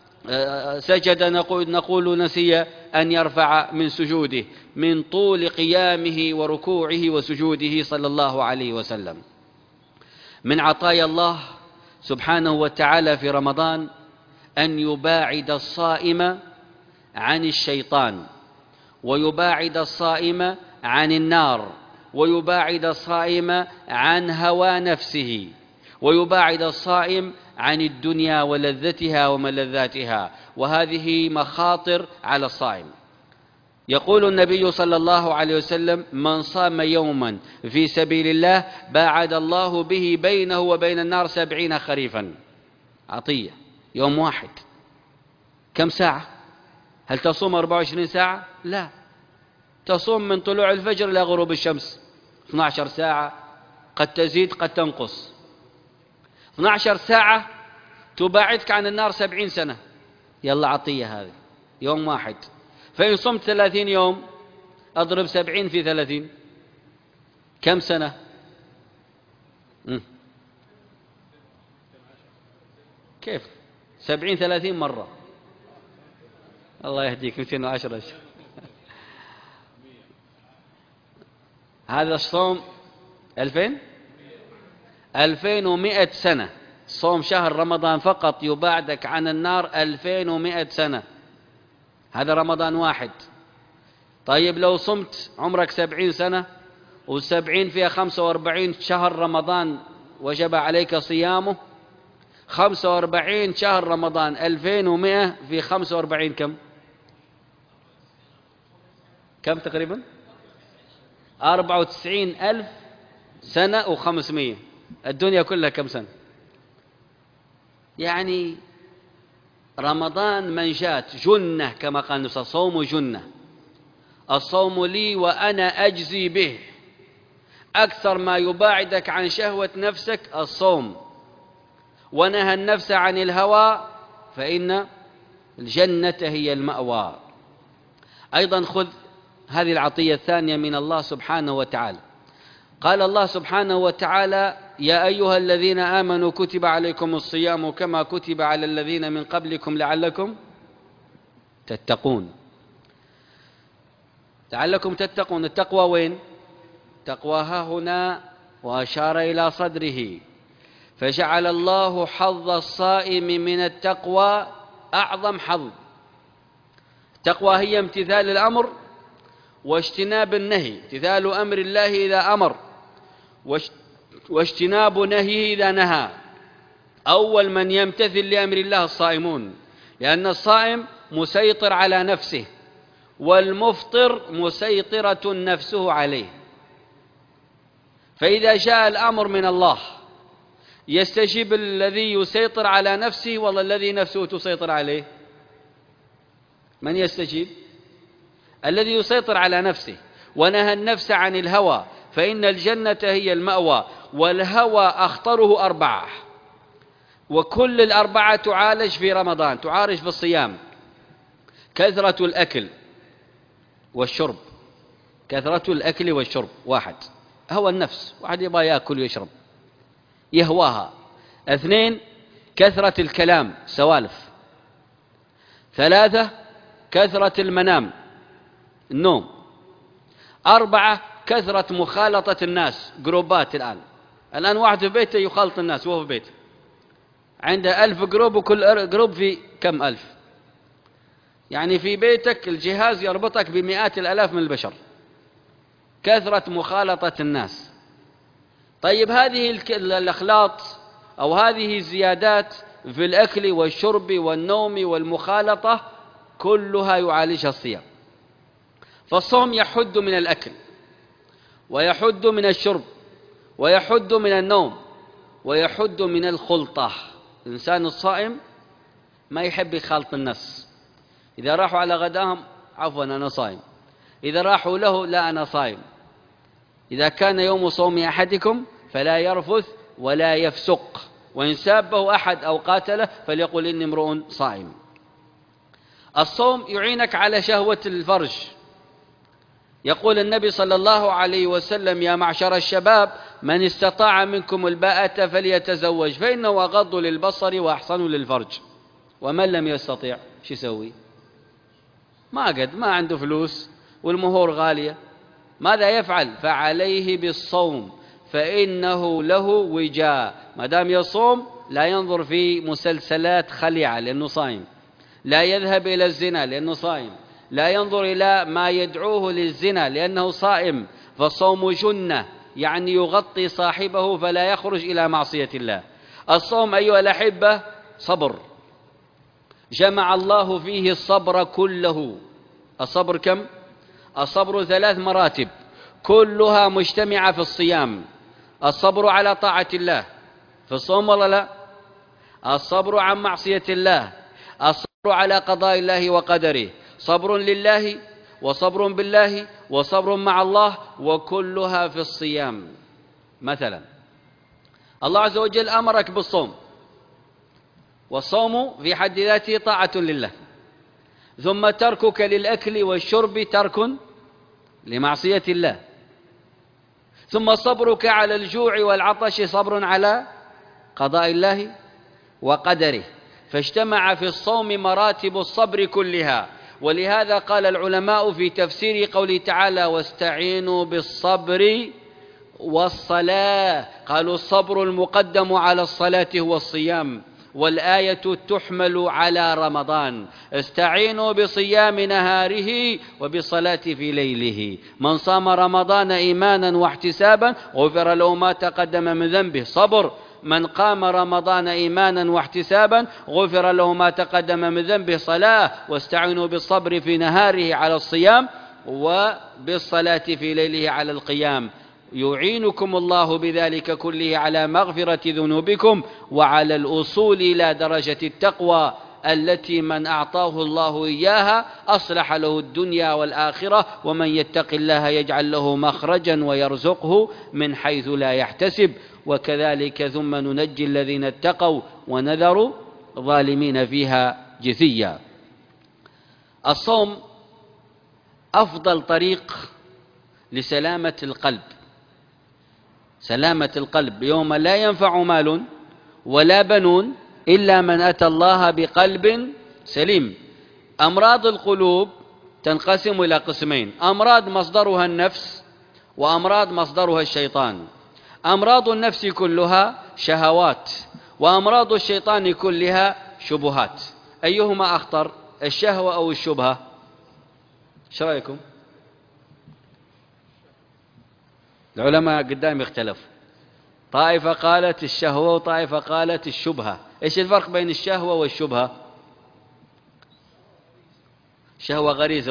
سجد نقول نسي أن يرفع من سجوده، من طول قيامه وركوعه وسجوده صلى الله عليه وسلم. من عطايا الله سبحانه وتعالى في رمضان أن يباعد الصائم عن الشيطان، ويباعد الصائم عن النار، ويباعد الصائم عن هوى نفسه، ويباعد الصائم عن الدنيا ولذتها وملذاتها، وهذه مخاطر على الصائم. يقول النبي صلى الله عليه وسلم: من صام يوما في سبيل الله باعد الله به بينه وبين النار 70 خريفا. عطية يوم واحد كم ساعة؟ هل تصوم 24 ساعة؟ لا، تصوم من طلوع الفجر إلى غروب الشمس 12 ساعة، قد تزيد قد تنقص. 12 ساعة تباعدك عن النار 70 سنة. يلا عطية هذه يوم واحد. فإن صمت 30 يوم أضرب 70 في 30 كم سنة؟ كيف 70 30 مرة؟ الله يهديك 210. هذا الصوم 2100 سنة. صوم شهر رمضان فقط يباعدك عن النار 2100 سنة. هذا رمضان واحد. طيب لو صمت عمرك 70 سنة و70 فيها 45 شهر رمضان وجب عليك صيامه، 45 شهر رمضان 2100 في 45 كم تقريبا؟ 94,000 سنة و500. الدنيا كلها كم سنة؟ يعني رمضان منجاة جنة، كما قال النبي: الصوم جنة، الصوم لي وأنا أجزي به. أكثر ما يباعدك عن شهوة نفسك الصوم. ونهى النفس عن الهوى فإن الجنة هي المأوى. أيضا خذ هذه العطية الثانية من الله سبحانه وتعالى. قال الله سبحانه وتعالى: يا أيها الذين آمنوا كتب عليكم الصيام كما كتب على الذين من قبلكم لعلكم تتقون. لعلكم تتقون، التقوى وين؟ التقوى ها هنا، وأشار إلى صدره، فجعل الله حظ الصائم من التقوى أعظم حظ. التقوى هي امتثال الأمر واجتناب النهي، امتثال أمر الله إذا أمر واجتناب نهيه إذا نهى. أول من يمتثل لأمر الله الصائمون، لأن الصائم مسيطر على نفسه، والمفطر مسيطرة نفسه عليه. فإذا جاء الأمر من الله يستجيب الذي يسيطر على نفسه ولا الذي نفسه تسيطر عليه؟ من يستجيب؟ الذي يسيطر على نفسه ونهى النفس عن الهوى، فإن الجنة هي المأوى. والهوى أخطره 4، وكل ال4 تعالج في رمضان، تعالج في الصيام: كثرة الأكل والشرب. كثرة الأكل والشرب، 1 هوى النفس، واحد يبغى يأكل ويشرب يهواها. 2 كثرة الكلام، سوالف. 3 كثرة المنام، النوم. 4 كثرة مخالطة الناس، جروبات. الآن واحد في بيته يخالط الناس وهو في بيته، عنده 1000 جروب، وكل جروب في كم ألف. يعني في بيتك الجهاز يربطك بمئات الآلاف من البشر. كثرة مخالطة الناس. طيب هذه الأخلاط أو هذه الزيادات في الأكل والشرب والنوم والمخالطة كلها يعالجها الصيام. فالصوم يحد من الأكل، ويحد من الشرب، ويحد من النوم، ويحد من الخلطة. الإنسان الصائم ما يحب يخالط الناس. إذا راحوا على غداهم: عفوا أنا صائم. إذا راحوا له: لا أنا صائم. إذا كان يوم صوم أحدكم فلا يرفث ولا يفسق، وإن سابه أحد أو قاتله فليقل إني امرؤ صائم. الصوم يعينك على شهوة الفرج. يقول النبي صلى الله عليه وسلم: يا معشر الشباب من استطاع منكم الباءة فليتزوج فإنه أغض للبصر وأحصن للفرج. ومن لم يستطيع شو يسوي؟ ما عنده فلوس والمهور غالية، ماذا يفعل؟ فعليه بالصوم فإنه له وجاء. ما دام يصوم لا ينظر في مسلسلات خليعة لأنه صائم، لا يذهب إلى الزنا لأنه صائم، لا ينظر إلى ما يدعوه للزنا لأنه صائم. فالصوم جنة، يعني يغطي صاحبه فلا يخرج إلى معصية الله. الصوم أيها الأحبة صبر، جمع الله فيه الصبر كله. الصبر كم؟ الصبر 3 مراتب كلها مجتمعة في الصيام. الصبر على طاعة الله في الصوم ولا لا؟ الصبر عن معصية الله، الصبر على قضاء الله وقدره، صبر لله وصبر بالله وصبر مع الله، وكلها في الصيام. مثلا الله عز وجل أمرك بالصوم، والصوم في حد ذاته طاعة لله، ثم تركك للأكل والشرب ترك لمعصية الله، ثم صبرك على الجوع والعطش صبر على قضاء الله وقدره. فاجتمع في الصوم مراتب الصبر كلها. ولهذا قال العلماء في تفسير قوله تعالى: واستعينوا بالصبر والصلاة، قالوا الصبر المقدم على الصلاة هو الصيام، والآية تحمل على رمضان: استعينوا بصيام نهاره وبالصلاة في ليله. من صام رمضان إيمانا واحتسابا غفر له ما تقدم من ذنبه، صبر. من قام رمضان إيمانا واحتسابا غفر له ما تقدم من ذنبه، صلاة. واستعينوا بالصبر في نهاره على الصيام وبالصلاة في ليله على القيام. يعينكم الله بذلك كله على مغفرة ذنوبكم وعلى الأصول إلى درجة التقوى التي من أعطاه الله إياها أصلح له الدنيا والآخرة. ومن يتق الله يجعل له مخرجا ويرزقه من حيث لا يحتسب. وكذلك ثم ننجي الذين اتقوا ونذر الظالمين فيها جثيا. الصوم أفضل طريق لسلامة القلب، سلامة القلب يوم لا ينفع مال ولا بنون إلا من أتى الله بقلب سليم. أمراض القلوب تنقسم إلى قسمين: أمراض مصدرها النفس، وأمراض مصدرها الشيطان. أمراض النفس كلها شهوات، وأمراض الشيطان كلها شبهات. أيهما أخطر، الشهوة أو الشبهة؟ ايش رأيكم؟ العلماء قدام اختلفوا، طائفة قالت الشهوة وطائفة قالت الشبهة. ايش الفرق بين الشهوة والشبهة؟ الشهوة غريزة،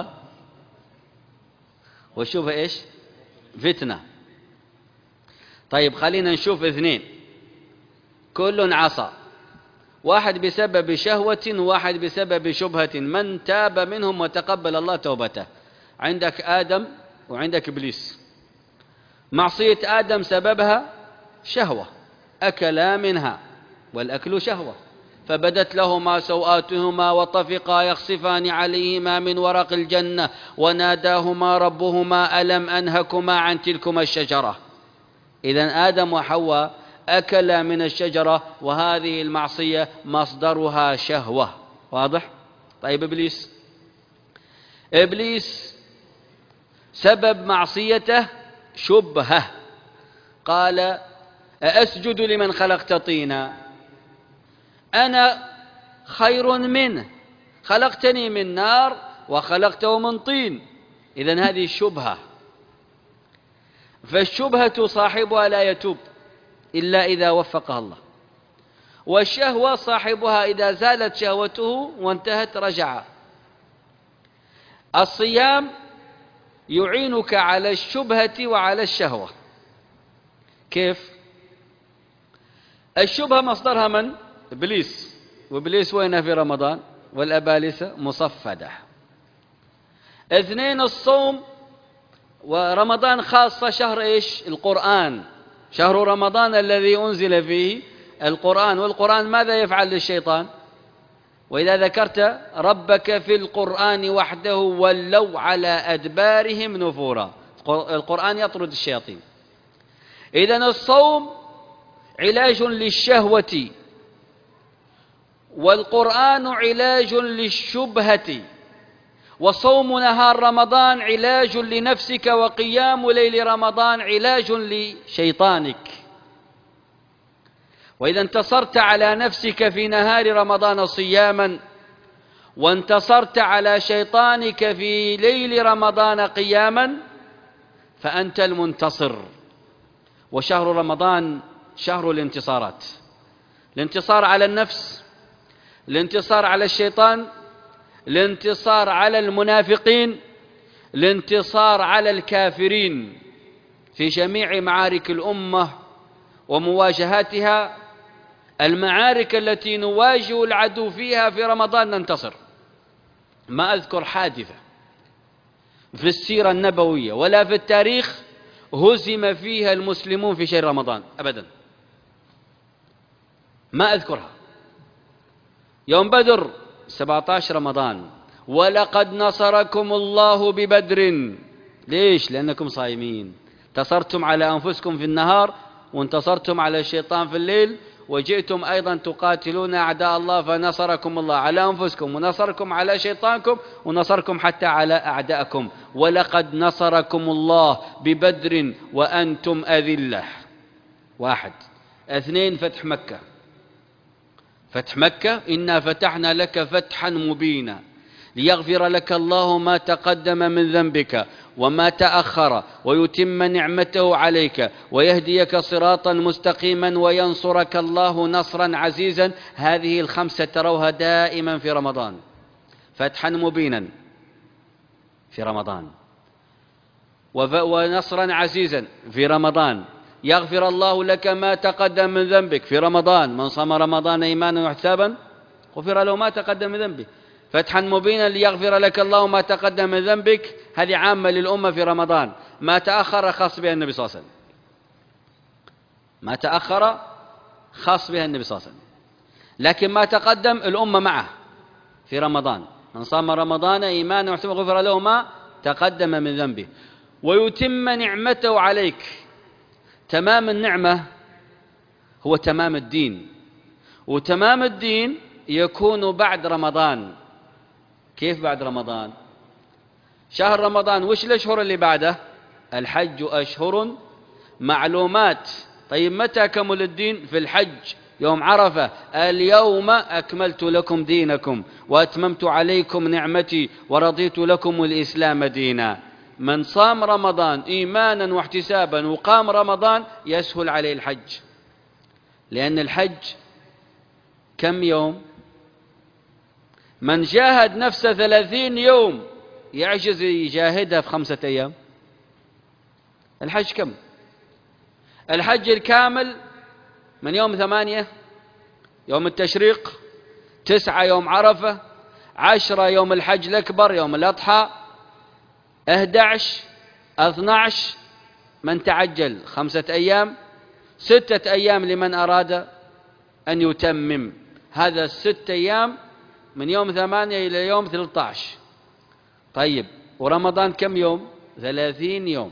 والشبهة ايش؟ فتنة. طيب خلينا نشوف اثنين كل عصى، واحد بسبب شهوة وواحد بسبب شبهة، من تاب منهم وتقبل الله توبته؟ عندك آدم وعندك إبليس. معصية آدم سببها شهوة، أكلا منها والأكل شهوة، فبدت لهما سوآتهما وطفقا يخصفان عليهما من ورق الجنة وناداهما ربهما ألم أنهكما عن تلكما الشجرة. إذن آدم وحواء أكلا من الشجرة، وهذه المعصية مصدرها شهوة. واضح؟ طيب إبليس سبب معصيته شبهة، قال أأسجد لمن خلقت طينا، أنا خير منه، خلقتني من نار وخلقته من طين. إذن هذه الشبهة، فالشبهة صاحبها لا يتوب إلا إذا وفقها الله، والشهوة صاحبها إذا زالت شهوته وانتهت رجع. الصيام يعينك على الشبهة وعلى الشهوة. كيف؟ الشبهة مصدرها من؟ إبليس، وإبليس وين في رمضان؟ والأبالسة مصفدة. اثنين الصوم، ورمضان خاصة شهر إيش؟ القرآن، شهر رمضان الذي أنزل فيه القرآن. والقرآن ماذا يفعل للشيطان؟ وإذا ذكرت ربك في القرآن وحده ولوا على أدبارهم نفورا. القرآن يطرد الشياطين. إذن الصوم علاج للشهوة، والقرآن علاج للشبهة، وصوم نهار رمضان علاج لنفسك، وقيام ليل رمضان علاج لشيطانك. وإذا انتصرت على نفسك في نهار رمضان صياما، وانتصرت على شيطانك في ليل رمضان قياما، فأنت المنتصر. وشهر رمضان شهر الانتصارات: الانتصار على النفس، الانتصار على الشيطان، الانتصار على المنافقين، الانتصار على الكافرين. في جميع معارك الأمة ومواجهاتها، المعارك التي نواجه العدو فيها في رمضان ننتصر. ما أذكر حادثة في السيرة النبوية ولا في التاريخ هزم فيها المسلمون في شهر رمضان أبدا، ما أذكرها. يوم بدر 17 رمضان: ولقد نصركم الله ببدر. ليش؟ لأنكم صايمين، انتصرتم على أنفسكم في النهار، وانتصرتم على الشيطان في الليل، وجئتم أيضا تقاتلون أعداء الله، فنصركم الله على أنفسكم، ونصركم على شيطانكم، ونصركم حتى على أعدائكم. ولقد نصركم الله ببدر وأنتم أذلة. واحد. اثنين، فتح مكة. فتح مكة: إنا فتحنا لك فتحا مبينا ليغفر لك الله ما تقدم من ذنبك وما تأخر ويتم نعمته عليك ويهديك صراطا مستقيما وينصرك الله نصرا عزيزا. هذه الخمسة تروها دائما في رمضان: فتحا مبينا في رمضان، ونصرا عزيزا في رمضان، يغفر الله لك ما تقدم من ذنبك في رمضان، من صام رمضان إيمانا واحتسابا غفر له ما تقدم من ذنبه. فتحا مبينا ليغفر لك الله ما تقدم من ذنبك، هذه عامة للأمة في رمضان. ما تأخر خاص بها النبي صلى الله عليه وسلم، ما تأخر خاص بها النبي صلى الله عليه وسلم، لكن ما تقدم الأمة معه في رمضان. من صام رمضان إيمانا واحتسابا غفر له ما تقدم من ذنبه ويتم نعمته عليك. تمام النعمة هو تمام الدين، وتمام الدين يكون بعد رمضان. كيف بعد رمضان؟ شهر رمضان وش الأشهر اللي بعده؟ الحج أشهر معلومات. طيب متى كمل الدين؟ في الحج، يوم عرفة: اليوم أكملت لكم دينكم وأتممت عليكم نعمتي ورضيت لكم الإسلام دينا. من صام رمضان إيمانا واحتسابا وقام رمضان يسهل عليه الحج، لأن الحج كم يوم؟ من جاهد نفسه 30 يوم يعجز يجاهدها في 5 أيام. الحج كم؟ الحج الكامل من يوم 8 يوم التشريق، 9 يوم عرفة، 10 يوم الحج الأكبر يوم الأضحى، 11 12 من تعجل 5 أيام، 6 أيام لمن أراد أن يتمم. هذا 6 أيام من يوم 8 إلى يوم 13. طيب ورمضان كم يوم؟ 30 يوم.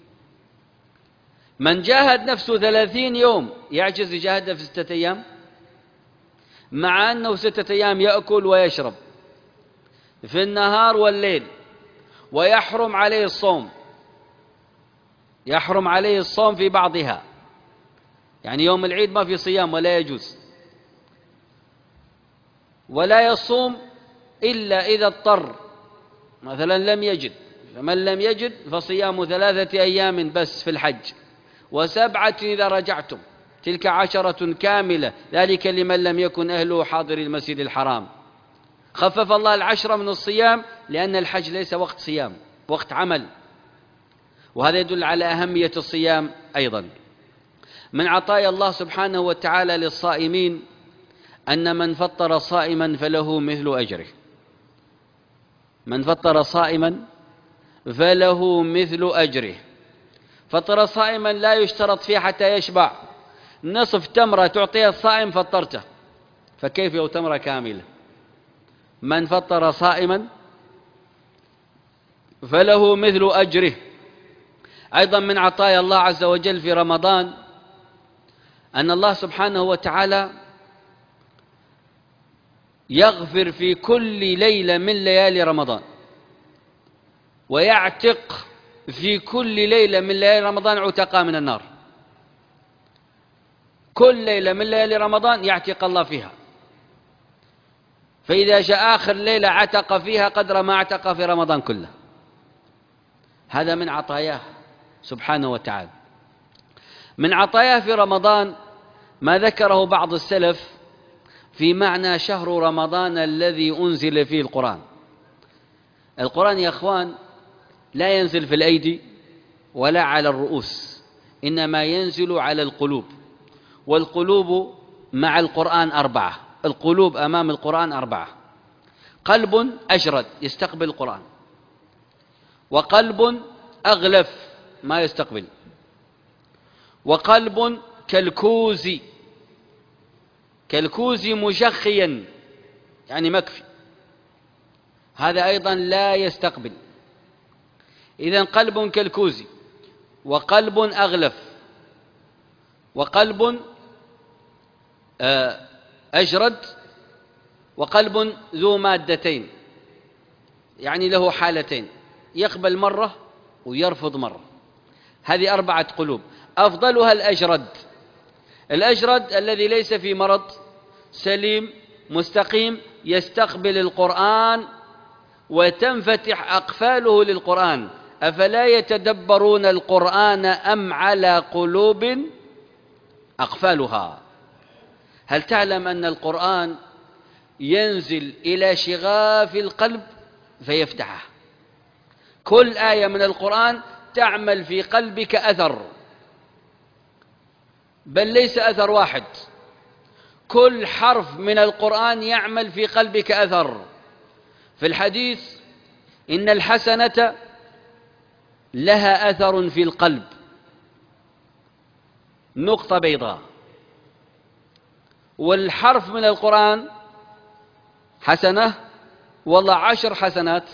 من جاهد نفسه 30 يوم يعجز يجاهدها في 6 أيام، مع أنه 6 أيام يأكل ويشرب في النهار والليل، ويحرم عليه الصوم، يحرم عليه الصوم في بعضها. يعني يوم العيد ما في صيام ولا يجوز، ولا يصوم إلا إذا اضطر، مثلا لم يجد. فمن لم يجد فصيام 3 أيام بس في الحج، و7 إذا رجعتم، تلك 10 كاملة، ذلك لمن لم يكن أهله حاضر المسجد الحرام. خفف الله 10 من الصيام لأن الحج ليس وقت صيام، وقت عمل، وهذا يدل على أهمية الصيام أيضا. من عطايا الله سبحانه وتعالى للصائمين أن من فطر صائما فله مثل أجره. من فطر صائما فله مثل أجره. فطر صائما لا يشترط فيه حتى يشبع. نصف تمرة تعطيها الصائم فطرته، فكيف لو تمرة كاملة؟ من فطر صائما فله مثل أجره. أيضا من عطايا الله عز وجل في رمضان أن الله سبحانه وتعالى يغفر في كل ليلة من ليالي رمضان، ويعتق في كل ليلة من ليالي رمضان عتقاء من النار. كل ليلة من ليالي رمضان يعتق الله فيها، فإذا جاء آخر ليلة عتق فيها قدر ما اعتق في رمضان كله. هذا من عطاياه سبحانه وتعالى. من عطاياه في رمضان ما ذكره بعض السلف في معنى شهر رمضان الذي أنزل فيه القرآن. القرآن يا أخوان لا ينزل في الأيدي ولا على الرؤوس، إنما ينزل على القلوب. والقلوب مع القرآن 4. القلوب أمام القرآن 4: قلب أجرد يستقبل القرآن، وقلب أغلف ما يستقبل، وقلب كالكوز مشخيا يعني مكفي، هذا أيضا لا يستقبل. إذن قلب كالكوز، وقلب أغلف، وقلب أجرد، وقلب ذو مادتين، يعني له حالتين: يقبل مرة ويرفض مرة. هذه 4 قلوب. أفضلها الأجرد. الأجرد الذي ليس في مرض، سليم مستقيم، يستقبل القرآن وتنفتح أقفاله للقرآن. أفلا يتدبرون القرآن أم على قلوب أقفالها؟ هل تعلم أن القرآن ينزل إلى شغاف القلب فيفتحه؟ كل آية من القرآن تعمل في قلبك أثر، بل ليس أثر واحد، كل حرف من القرآن يعمل في قلبك أثر. في الحديث: إن الحسنة لها أثر في القلب، نقطة بيضاء. والحرف من القرآن حسنة والله 10 حسنات،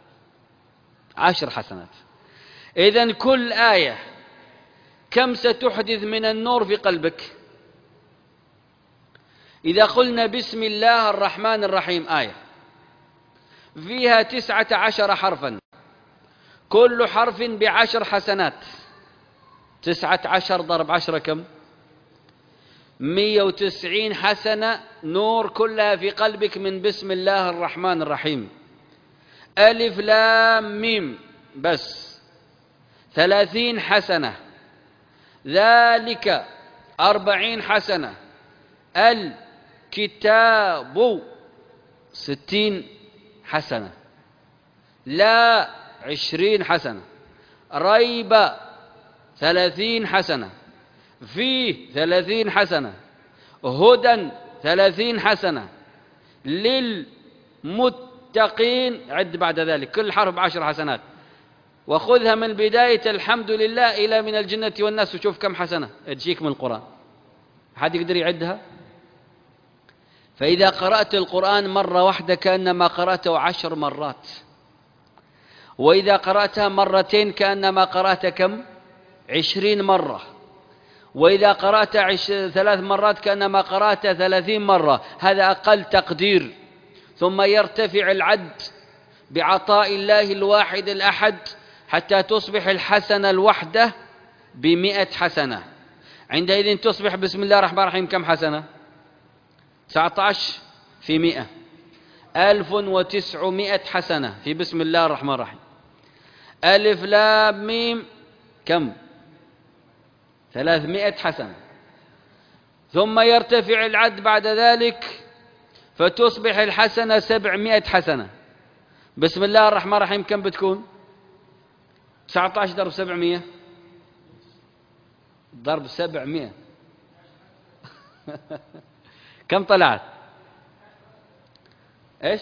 10 حسنات. إذن كل آية كم ستحدث من النور في قلبك؟ إذا قلنا بسم الله الرحمن الرحيم آية فيها 19 حرفا، كل حرف ب10 حسنات، 19 ضرب 10 كم؟ 190 حسنة نور كلها في قلبك من بسم الله الرحمن الرحيم. ألف لام ميم بس 30 حسنة، ذلك 40 حسنة، الكتاب 60 حسنة، لا 20 حسنة، ريب 30 حسنة، فيه 30 حسنة، هدى 30 حسنة، للمتقين عد بعد ذلك كل حرف 10 حسنات، وخذها من بداية الحمد لله إلى من الجنة والناس وشوف كم حسنة تجيك من القرآن. حد يقدر يعدها؟ فإذا قرأت القرآن مرة واحدة كأنما قرأته 10 مرات، وإذا قرأتها مرتين كأنما قرأت كم؟ 20 مرة، وإذا قرأت 3 مرات كأنما قرأت 30 مرة. هذا أقل تقدير. ثم يرتفع العد بعطاء الله الواحد الأحد حتى تصبح الحسنة الوحدة ب100 حسنة. عندئذ تصبح بسم الله الرحمن الرحيم كم حسنة؟ 19 في 100، 1900 حسنة في بسم الله الرحمن الرحيم. ألف لام ميم كم؟ 300 حسنة. ثم يرتفع العد بعد ذلك فتصبح الحسنة 700 حسنة. بسم الله الرحمن الرحيم كم بتكون؟ 19 ضرب 700 ضرب 700 كم طلعت؟ ايش؟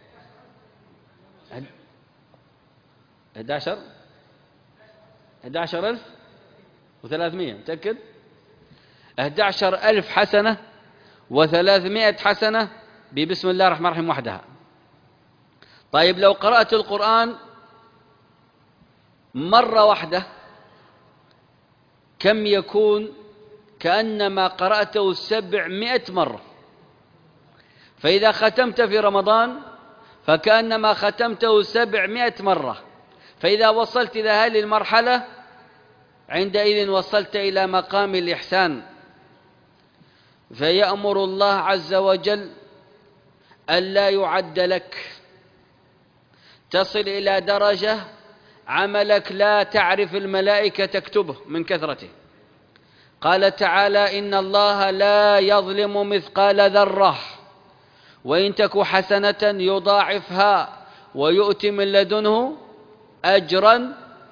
11,300 متأكد؟ 11,000 حسنة و300 حسنة ببسم الله الرحمن الرحيم وحدها. طيب لو قرأت القرآن مرة واحدة كم يكون؟ كأنما قرأته 700 مرة. فإذا ختمت في رمضان فكأنما ختمته 700 مرة. فإذا وصلت إلى هذه المرحلة عندئذ وصلت إلى مقام الإحسان. فيأمر الله عز وجل ألا يعد لك، تصل إلى درجة عملك لا تعرف الملائكة تكتبه من كثرته. قال تعالى: إن الله لا يظلم مثقال ذرة وإن تك حسنة يضاعفها ويؤتي من لدنه أجرا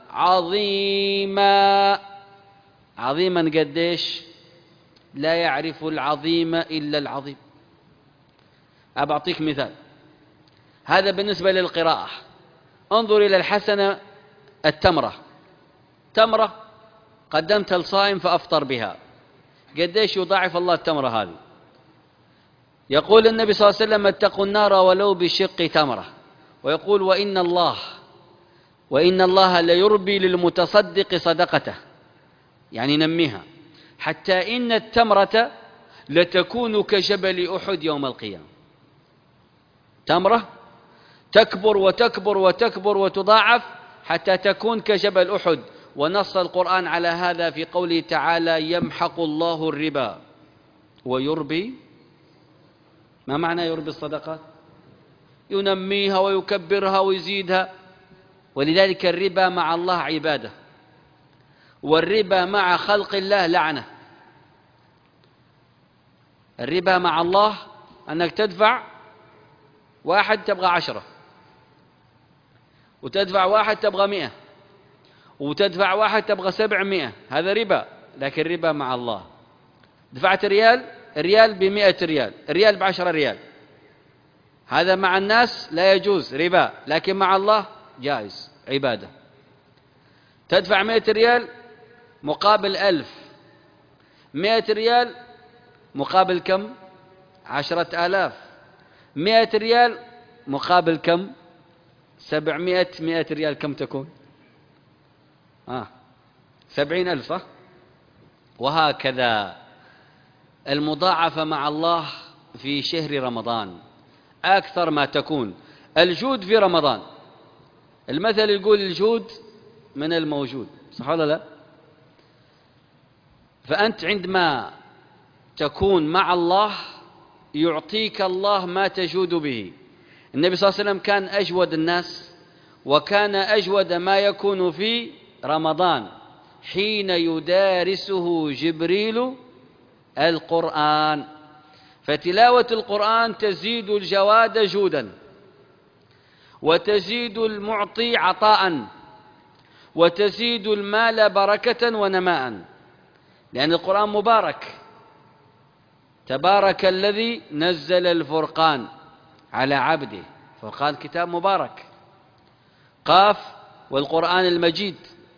عظيما. عظيما قديش؟ لا يعرف العظيم إلا العظيم. أعطيك مثال، هذا بالنسبة للقراءة. انظر إلى الحسنة التمرة، تمرة قدمت الصائم فأفطر بها، قديش يضاعف الله التمرة هذه؟ يقول النبي صلى الله عليه وسلم: اتقوا النار ولو بشق تمرة. ويقول: وإن الله ليربي للمتصدق صدقته، يعني نميها، حتى إن التمرة لتكون كجبل أحد يوم القيامة. تمرة تكبر وتكبر وتكبر وتضاعف حتى تكون كجبل أحد. ونص القرآن على هذا في قوله تعالى: يمحق الله الربا ويربي. ما معنى يربي الصدقات؟ ينميها ويكبرها ويزيدها. ولذلك الربا مع الله عبادة، والربا مع خلق الله لعنة. الربا مع الله أنك تدفع 1 تبغى 10، وتدفع 1 تبغى 100، وتدفع 1 تبغى 700. هذا ربا. لكن ربا مع الله، دفعت ريال، ريال ب100 ريال، ريال ب10 ريال. هذا مع الناس لا يجوز ربا، لكن مع الله جائز عبادة. تدفع 100 ريال مقابل 1000، 100 ريال مقابل كم؟ 10,000. 100 ريال مقابل كم؟ 700 100 ريال كم تكون؟ 70,000 صح؟ وهكذا المضاعفة مع الله في شهر رمضان أكثر ما تكون. الجود في رمضان، المثل يقول الجود من الموجود، صح ولا لا؟ فأنت عندما تكون مع الله يعطيك الله ما تجود به. النبي صلى الله عليه وسلم كان أجود الناس، وكان أجود ما يكون في رمضان حين يدارسه جبريل القرآن. فتلاوة القرآن تزيد الجواد جودا، وتزيد المعطي عطاء، وتزيد المال بركة ونماء، لأن القرآن مبارك. تبارك الذي نزل الفرقان على عبده. فرقان كتاب مبارك. قاف والقرآن المجيد.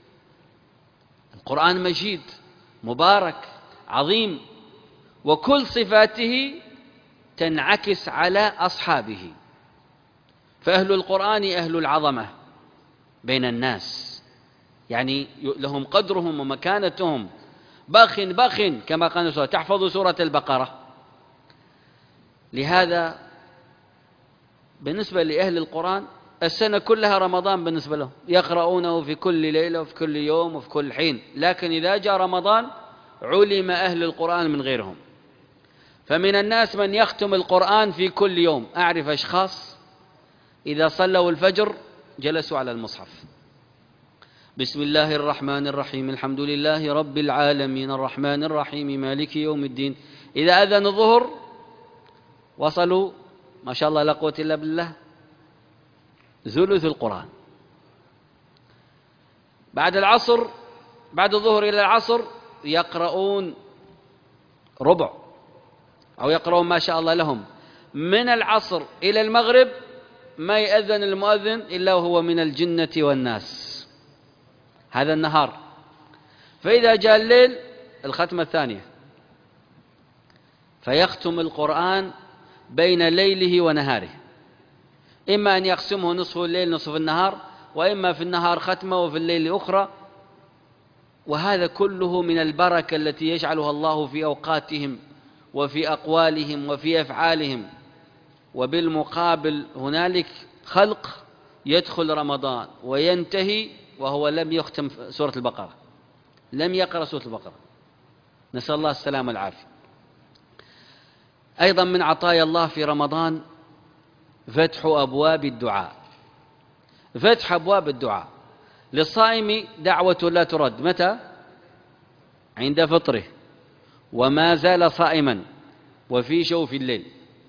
القرآن مجيد مبارك عظيم، وكل صفاته تنعكس على أصحابه. فأهل القرآن أهل العظمة بين الناس، يعني لهم قدرهم ومكانتهم. باخ كما قال الرسول تحفظ سورة البقرة. لهذا بالنسبة لأهل القرآن السنة كلها رمضان بالنسبة لهم، يقرؤونه في كل ليلة وفي كل يوم وفي كل حين. لكن إذا جاء رمضان علم أهل القرآن من غيرهم. فمن الناس من يختم القرآن في كل يوم. أعرف أشخاص إذا صلوا الفجر جلسوا على المصحف، بسم الله الرحمن الرحيم الحمد لله رب العالمين الرحمن الرحيم مالك يوم الدين. إذا أذن الظهر وصلوا ما شاء الله لا قوة إلا بالله ثلث القرآن. بعد العصر، بعد الظهر إلى العصر يقرؤون ربع أو يقرؤون ما شاء الله لهم. من العصر إلى المغرب ما يأذن المؤذن إلا وهو من الجنة والناس. هذا النهار. فإذا جاء الليل الختمة الثانية، فيختم القرآن بين ليله ونهاره. إما أن يقسمه نصف الليل نصف النهار، وإما في النهار ختمة وفي الليل أخرى. وهذا كله من البركة التي يجعلها الله في أوقاتهم وفي أقوالهم وفي أفعالهم. وبالمقابل هنالك خلق يدخل رمضان وينتهي وهو لم يختم سورة البقرة، لم يقرأ سورة البقرة، نسأل الله السلامة والعافية. أيضا من عطايا الله في رمضان فتح أبواب الدعاء. فتح أبواب الدعاء للصائم دعوة لا ترد. متى؟ عند فطره وما زال صائما وفي جوف الليل.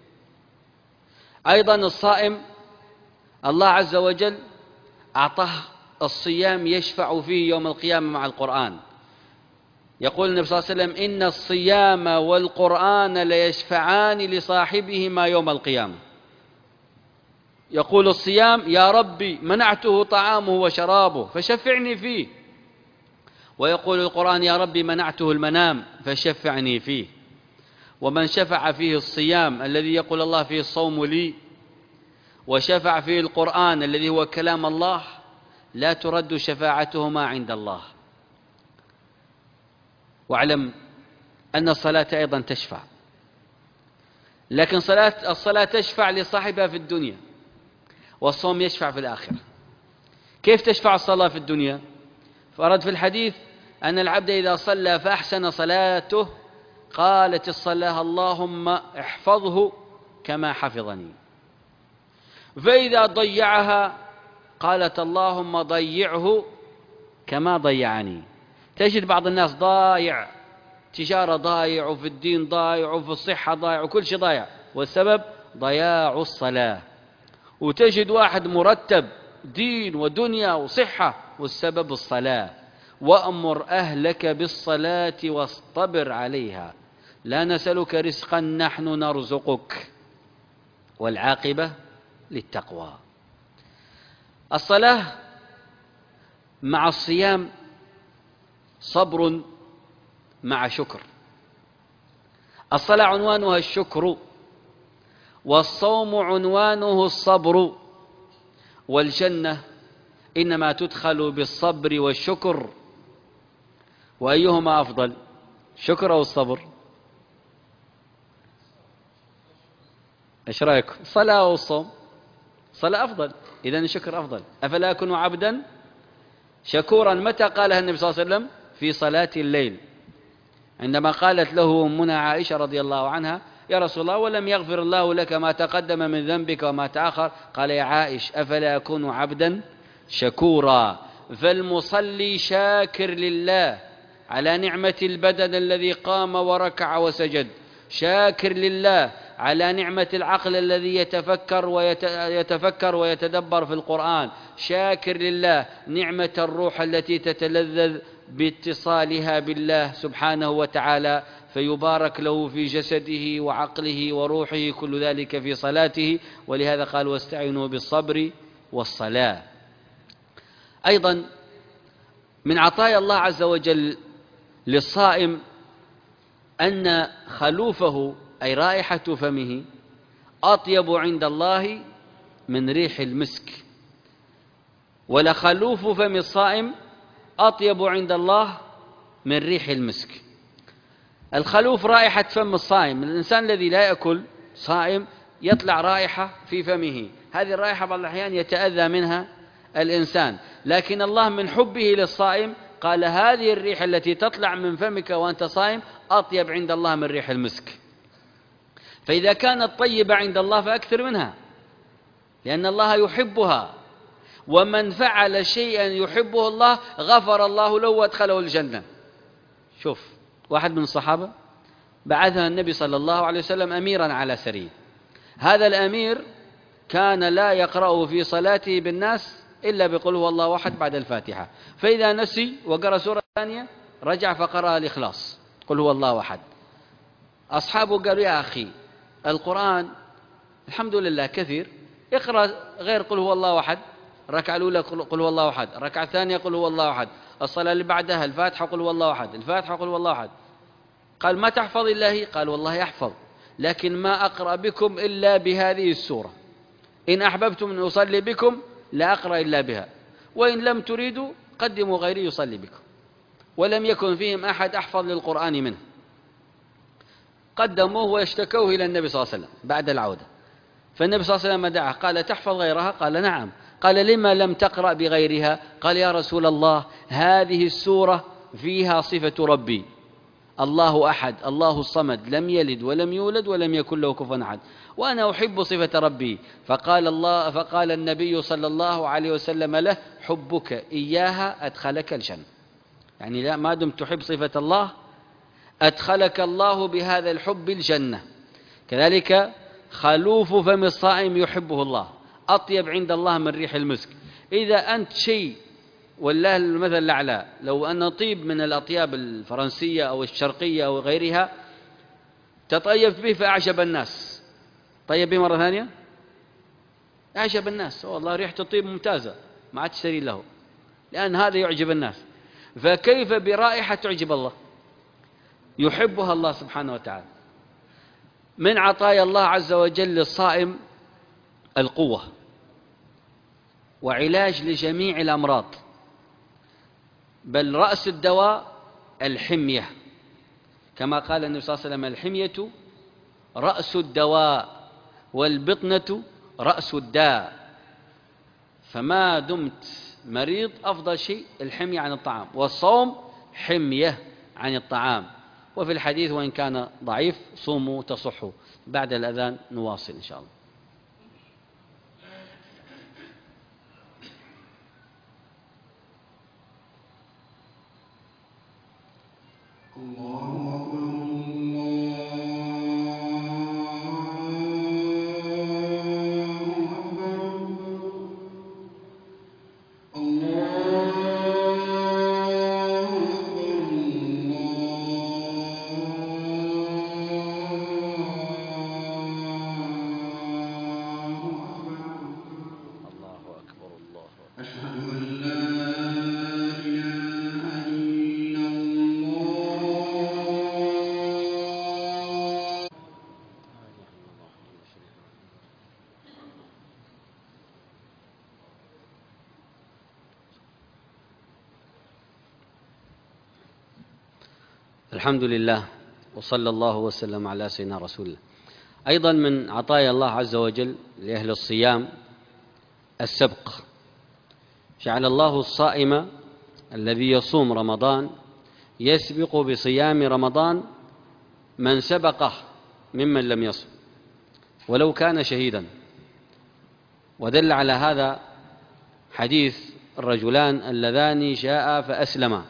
أيضا الصائم الله عز وجل أعطاه الصيام يشفع فيه يوم القيامة مع القرآن. يقول النبي صلى الله عليه وسلم إن الصيام والقرآن ليشفعان لصاحبهما يوم القيامة. يقول الصيام يا ربي منعته طعامه وشرابه فشفعني فيه، ويقول القرآن يا ربي منعته المنام فشفعني فيه. ومن شفع فيه الصيام الذي يقول الله فيه الصوم لي، وشفع فيه القرآن الذي هو كلام الله، لا ترد شفاعتهما عند الله. واعلم أن الصلاة أيضا تشفع، لكن الصلاة تشفع لصاحبها في الدنيا، والصوم يشفع في الآخرة. كيف تشفع الصلاة في الدنيا؟ فأرد في الحديث أن العبد إذا صلى فأحسن صلاته قالت الصلاة اللهم احفظه كما حفظني، فإذا ضيعها قالت اللهم ضيعه كما ضيعني. تجد بعض الناس ضايع، تجارة ضايع، وفي الدين ضايع، وفي الصحة ضايع، وكل شيء ضايع، والسبب ضياع الصلاة. وتجد واحد مرتب دين ودنيا وصحة، والسبب الصلاة. وأمر أهلك بالصلاة واصطبر عليها لا نسألك رزقا نحن نرزقك والعاقبة للتقوى. الصلاة مع الصيام صبر مع شكر. الصلاة عنوانها الشكر، والصوم عنوانه الصبر، والجنة إنما تدخل بالصبر والشكر. وأيهما أفضل، شكر أو الصبر؟ إيش رأيكم؟ الصلاة أو الصوم؟ الصلاة أفضل، إذن الشكر أفضل. أفلا أكون عبدا شكورا. متى قالها النبي صلى الله عليه وسلم؟ في صلاة الليل، عندما قالت له أمنا عائشة رضي الله عنها: يا رسول الله، ولم يغفر الله لك ما تقدم من ذنبك وما تأخر. قال: يا عائش، أفلا أكون عبدا شكورا. فالمصلي شاكر لله على نعمة البدن الذي قام وركع وسجد، شاكر لله على نعمة العقل الذي يتفكر ويتدبر في القرآن، شاكر لله نعمة الروح التي تتلذذ باتصالها بالله سبحانه وتعالى، فيبارك له في جسده وعقله وروحه، كل ذلك في صلاته. ولهذا قال: واستعينوا بالصبر والصلاة. أيضا من عطايا الله عز وجل للصائم أن خلوفه، أي رائحة فمه، أطيب عند الله من ريح المسك. ولخلوف فم الصائم أطيب عند الله من ريح المسك. الخلوف رائحة فم الصائم. الإنسان الذي لا يأكل صائم يطلع رائحة في فمه، هذه الرائحة بعض الأحيان يتأذى منها الإنسان، لكن الله من حبه للصائم قال: هذه الريح التي تطلع من فمك وأنت صائم أطيب عند الله من ريح المسك. فإذا كانت طيبة عند الله فأكثر منها، لأن الله يحبها. ومن فعل شيئا يحبه الله غفر الله له وادخله الجنة. شوف، واحد من الصحابة بعثها النبي صلى الله عليه وسلم أميرا على سرية. هذا الأمير كان لا يقرأ في صلاته بالناس إلا بقل هو الله أحد بعد الفاتحة، فإذا نسي وقرأ سورة ثانية رجع فقرأ الإخلاص، قل هو الله أحد. أصحابه قالوا: يا أخي، القرآن الحمد لله كثير، اقرأ غير قل هو الله أحد. الركعة الأولى قل هو الله أحد، الركعة الثانية قل هو الله أحد، الصلاة اللي بعدها الفاتحة قل هو الله أحد، الفاتحة قل هو الله أحد. قال: ما تحفظ إلا هي؟ قال: والله أحفظ، لكن ما أقرأ بكم إلا بهذه السورة. إن أحببتم أن أصلي بكم لا أقرأ إلا بها، وإن لم تريدوا قدموا غيري يصلي بكم. ولم يكن فيهم أحد أحفظ للقرآن منه. قدموه واشتكوه إلى النبي صلى الله عليه وسلم بعد العودة، فالنبي صلى الله عليه وسلم دعاه، قال: تحفظ غيرها؟ قال: نعم. قال: لما لم تقرأ بغيرها؟ قال: يا رسول الله، هذه السورة فيها صفة ربي، الله أحد، الله الصمد، لم يلد ولم يولد ولم يكن له كفوا أحد، وأنا أحب صفة ربي. فقال النبي صلى الله عليه وسلم له: حبك إياها أدخلك الجنة. يعني لا، ما دمت تحب صفة الله أدخلك الله بهذا الحب الجنة. كذلك خلوف فم الصائم يحبه الله، أطيب عند الله من ريح المسك. إذا أنت شيء، والله المثل الأعلى، لو أن طيب من الأطياب الفرنسية أو الشرقية أو غيرها تطيبت به فأعجب الناس، طيب به مرة ثانية أعجب الناس، والله ريحة الطيب ممتازة، ما عاد تشتري له، لأن هذا يعجب الناس. فكيف برائحة تعجب الله؟ يحبها الله سبحانه وتعالى. من عطايا الله عز وجل للصائم القوة، وعلاج لجميع الأمراض، بل رأس الدواء الحمية، كما قال النبي صلى الله عليه وسلم: الحمية رأس الدواء والبطنة رأس الداء. فما دمت مريض أفضل شيء الحمية عن الطعام، والصوم حمية عن الطعام. وفي الحديث وإن كان ضعيف: صوموا تصحوا. بعد الأذان نواصل إن شاء الله. الحمد لله، وصلى الله وسلم على سيدنا رسول الله. أيضا من عطايا الله عز وجل لأهل الصيام السبق. جعل الله الصائم الذي يصوم رمضان يسبق بصيام رمضان من سبقه ممن لم يصم ولو كان شهيدا. ودل على هذا حديث الرجلان اللذان جاء فأسلما،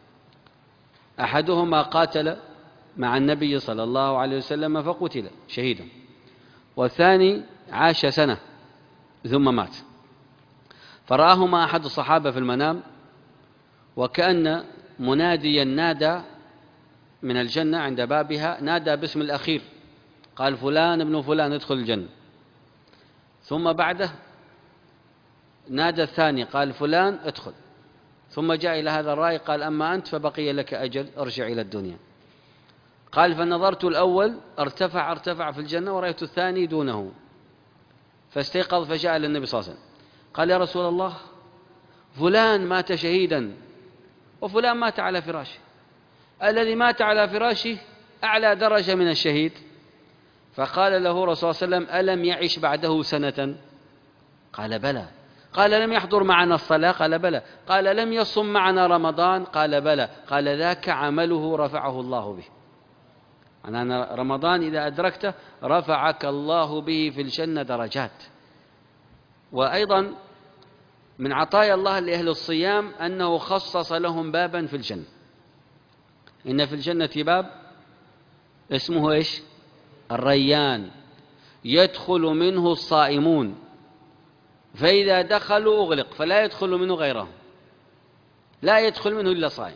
أحدهما قاتل مع النبي صلى الله عليه وسلم فقتل شهيدا، والثاني عاش سنة ثم مات. فرآهما أحد الصحابة في المنام، وكأن مناديا نادى من الجنة عند بابها، نادى باسم الأخير، قال فلان ابن فلان ادخل الجنة. ثم بعده نادى الثاني قال فلان ادخل. ثم جاء إلى هذا الرأي قال أما أنت فبقي لك أجل، ارجع إلى الدنيا. قال فنظرت الأول ارتفع في الجنة، ورأيت الثاني دونه، فاستيقظ فجاء إلى النبي صلى الله عليه وسلم قال يا رسول الله فلان مات شهيدا وفلان مات على فراشه، الذي مات على فراشه أعلى درجة من الشهيد. فقال له رسول الله صلى الله عليه وسلم ألم يعش بعده سنة؟ قال بلى. قال لم يحضر معنا الصلاة؟ قال بلى. قال لم يصم معنا رمضان؟ قال بلى. قال ذاك عمله رفعه الله به. أنا رمضان إذا أدركته رفعك الله به في الجنة درجات. وأيضا من عطايا الله لأهل الصيام أنه خصص لهم بابا في الجنة. إن في الجنة باب اسمه إيش؟ الريان، يدخل منه الصائمون، فإذا دخلوا أغلق فلا يدخل منه غيرهم، لا يدخل منه إلا صائم.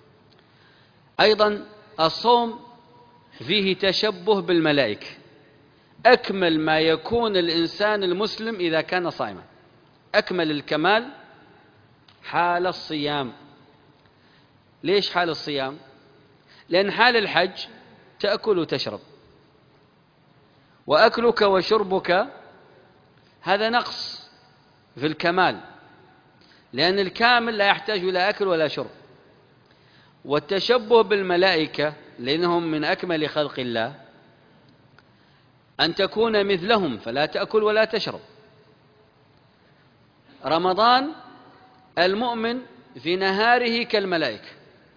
أيضا الصوم فيه تشبه بالملائكة، أكمل ما يكون الإنسان المسلم إذا كان صائما، أكمل الكمال حال الصيام. ليش حال الصيام؟ لأن حال الحج تأكل وتشرب، وأكلك وشربك هذا نقص في الكمال، لأن الكامل لا يحتاج إلى أكل ولا شرب. والتشبه بالملائكة لأنهم من أكمل خلق الله أن تكون مثلهم فلا تأكل ولا تشرب. رمضان المؤمن في نهاره كالملائكة،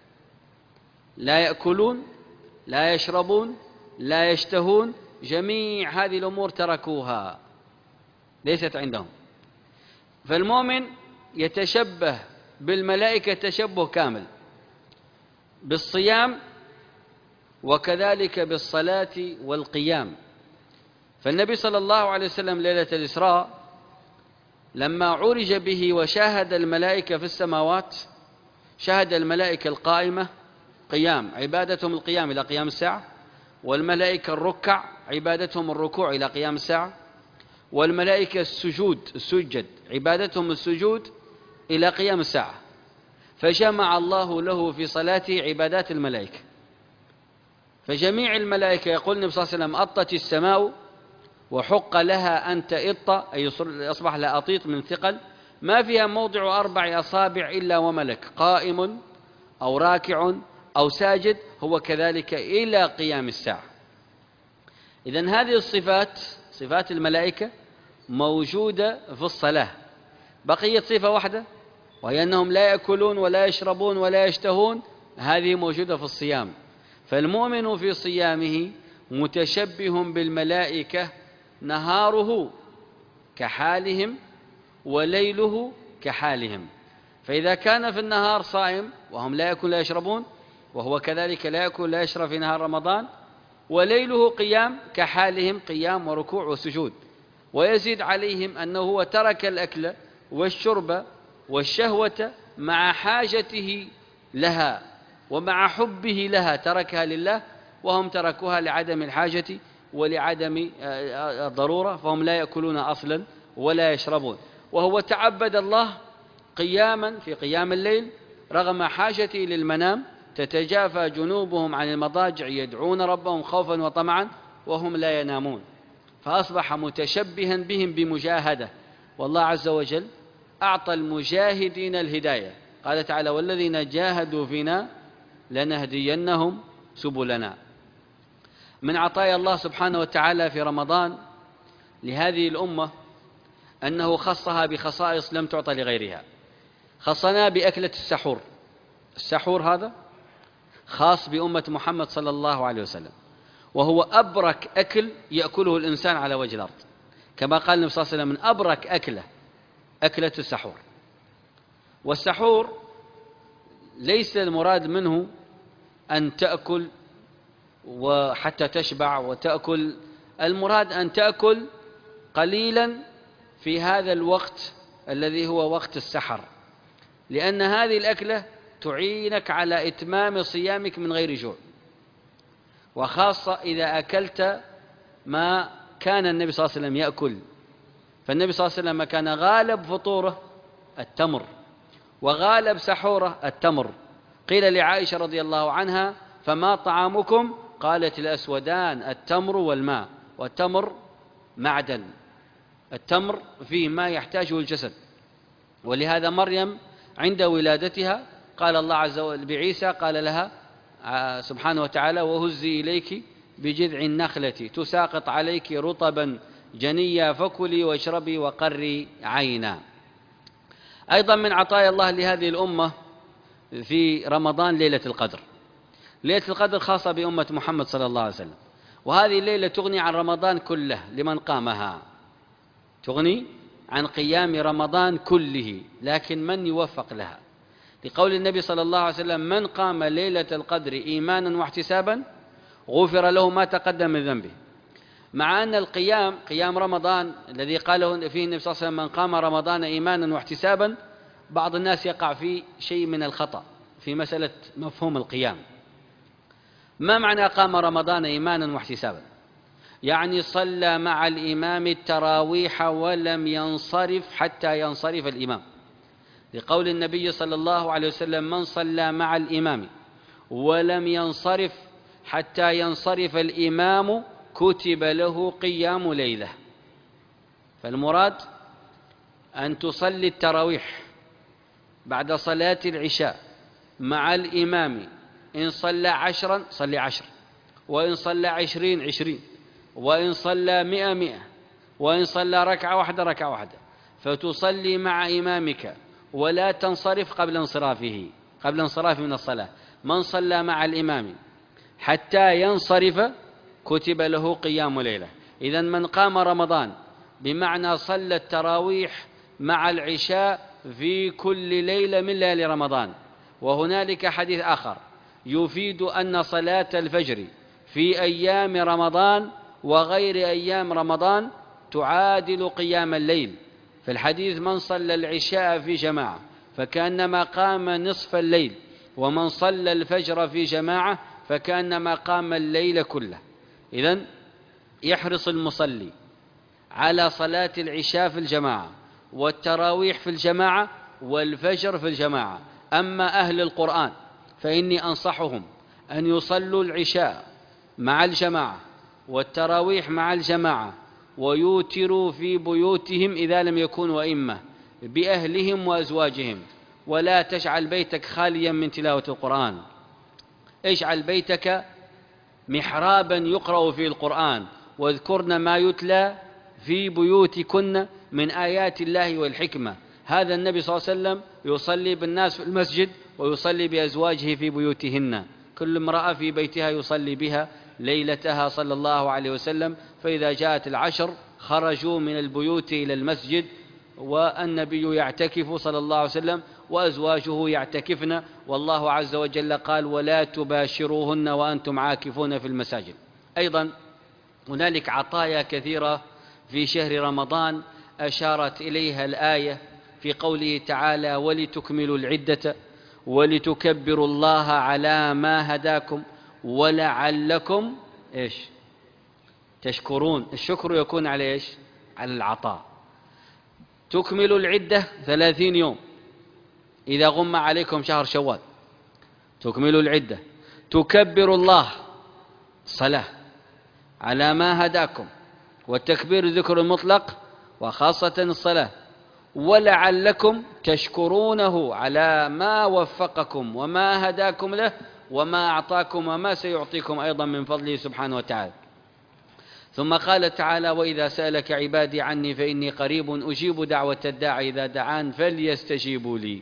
لا يأكلون لا يشربون لا يشتهون، جميع هذه الأمور تركوها، ليست عندهم. فالمؤمن يتشبه بالملائكة تشبه كامل بالصيام وكذلك بالصلاة والقيام. فالنبي صلى الله عليه وسلم ليلة الإسراء لما عرج به وشاهد الملائكة في السماوات، شاهد الملائكة القائمة قيام، عبادتهم القيام إلى قيام الساعة، والملائكة الركع عبادتهم الركوع إلى قيام الساعة، والملائكة السجد عبادتهم السجود إلى قيام الساعة. فجمع الله له في صلاته عبادات الملائكة، فجميع الملائكة يقول النبي صلى الله عليه وسلم أطت السماء وحق لها أن تئط، أي أصبح لها أطيط من ثقل، ما فيها موضع 4 أصابع إلا وملك قائم أو راكع أو ساجد، هو كذلك إلى قيام الساعة. إذن هذه الصفات صفات الملائكة موجودة في الصلاة. بقيت صفة واحدة وهي أنهم لا يأكلون ولا يشربون ولا يشتهون، هذه موجودة في الصيام. فالمؤمن في صيامه متشبه بالملائكة، نهاره كحالهم وليله كحالهم. فإذا كان في النهار صائم وهم لا يأكل لا يشربون، وهو كذلك لا يأكل لا يشرب في نهار رمضان، وليله قيام كحالهم، قيام وركوع وسجود. ويزيد عليهم أنه هو ترك الأكل والشرب والشهوة مع حاجته لها ومع حبه لها، تركها لله، وهم تركوها لعدم الحاجة ولعدم الضرورة، فهم لا يأكلون أصلا ولا يشربون. وهو تعبد الله قياما في قيام الليل رغم حاجته للمنام، تتجافى جنوبهم عن المضاجع يدعون ربهم خوفا وطمعا وهم لا ينامون. فأصبح متشبها بهم بمجاهدة. والله عز وجل أعطى المجاهدين الهداية، قال تعالى والذين جاهدوا فينا لنهدينهم سبلنا. من عطايا الله سبحانه وتعالى في رمضان لهذه الأمة أنه خصها بخصائص لم تعطى لغيرها. خصنا بأكلة السحور. السحور هذا خاص بأمة محمد صلى الله عليه وسلم، وهو أبرك أكل يأكله الإنسان على وجه الأرض، كما قال النبي صلى الله عليه وسلم: من أبرك أكلة السحور. والسحور ليس المراد منه أن تأكل وحتى تشبع وتأكل، المراد أن تأكل قليلا في هذا الوقت الذي هو وقت السحر، لأن هذه الأكلة تعينك على إتمام صيامك من غير جوع، وخاصة إذا أكلت ما كان النبي صلى الله عليه وسلم يأكل. فالنبي صلى الله عليه وسلم كان غالب فطوره التمر، وغالب سحوره التمر. قيل لعائشة رضي الله عنها: فما طعامكم؟ قالت: الأسودان، التمر والماء. والتمر معدن، التمر فيه ما يحتاجه الجسد. ولهذا مريم عند ولادتها قال الله عز وجل بعيسى، قال لها سبحانه وتعالى: وهزي إليك بجذع النخلة تساقط عليك رطبا جنيا فكلي واشربي وقري عينا. أيضا من عطايا الله لهذه الأمة في رمضان ليلة القدر. ليلة القدر خاصة بأمة محمد صلى الله عليه وسلم، وهذه الليلة تغني عن رمضان كله لمن قامها، تغني عن قيام رمضان كله، لكن من يوفق لها؟ لقول النبي صلى الله عليه وسلم: من قام ليلة القدر إيمانا واحتسابا غفر له ما تقدم من ذنبه. مع أن قيام رمضان الذي قاله فيه النبي صلى الله عليه وسلم: من قام رمضان إيمانا واحتسابا، بعض الناس يقع في شيء من الخطأ في مسألة مفهوم القيام. ما معنى قام رمضان إيمانا واحتسابا؟ يعني صلى مع الإمام التراويح ولم ينصرف حتى ينصرف الإمام، لقول النبي صلى الله عليه وسلم: من صلى مع الإمام ولم ينصرف حتى ينصرف الإمام كتب له قيام ليلة. فالمراد أن تصلي التراويح بعد صلاة العشاء مع الإمام، إن صلى 10 صلي 10، وإن صلى 20 20، وإن صلى 100 100، وإن صلى ركعة واحدة، فتصلي مع إمامك ولا تنصرف قبل انصرافه من الصلاة. من صلى مع الإمام حتى ينصرف كتب له قيام ليلة. إذن من قام رمضان بمعنى صلى التراويح مع العشاء في كل ليلة من ليالي رمضان. وهنالك حديث آخر يفيد أن صلاة الفجر في أيام رمضان وغير أيام رمضان تعادل قيام الليل. في الحديث: من صلى العشاء في جماعة فكأنما قام نصف الليل، ومن صلى الفجر في جماعة فكأنما قام الليل كله. إذن يحرص المصلي على صلاة العشاء في الجماعة، والتراويح في الجماعة، والفجر في الجماعة. أما أهل القرآن فإني أنصحهم أن يصلوا العشاء مع الجماعة والتراويح مع الجماعة، ويوتروا في بيوتهم إذا لم يكونوا أئمة بأهلهم وأزواجهم. ولا تجعل بيتك خاليا من تلاوة القرآن، اجعل بيتك محرابا يقرأ فيه القرآن، واذكرن ما يتلى في بيوتكن من آيات الله والحكمة. هذا النبي صلى الله عليه وسلم يصلي بالناس في المسجد ويصلي بأزواجه في بيوتهن، كل امرأة في بيتها يصلي بها ليلتها صلى الله عليه وسلم. فإذا جاءت العشر خرجوا من البيوت إلى المسجد، والنبي يعتكف صلى الله عليه وسلم وأزواجه يعتكفن، والله عز وجل قال: ولا تباشروهن وأنتم عاكفون في المساجد. أيضا هنالك عطايا كثيرة في شهر رمضان أشارت إليها الآية في قوله تعالى: ولتكملوا العدة ولتكبروا الله على ما هداكم ولعلكم تشكرون. الشكر يكون على على العطاء. تكملوا العدة 30 يوم إذا غم عليكم شهر شوال، تكملوا العدة. تكبروا الله صلاة على ما هداكم، والتكبير ذكر المطلق وخاصة الصلاة. ولعلكم تشكرونه على ما وفقكم وما هداكم له وما أعطاكم وما سيعطيكم أيضا من فضله سبحانه وتعالى. ثم قال تعالى: وإذا سألك عبادي عني فإني قريب أجيب دعوة الداعي إذا دعان فليستجيبوا لي.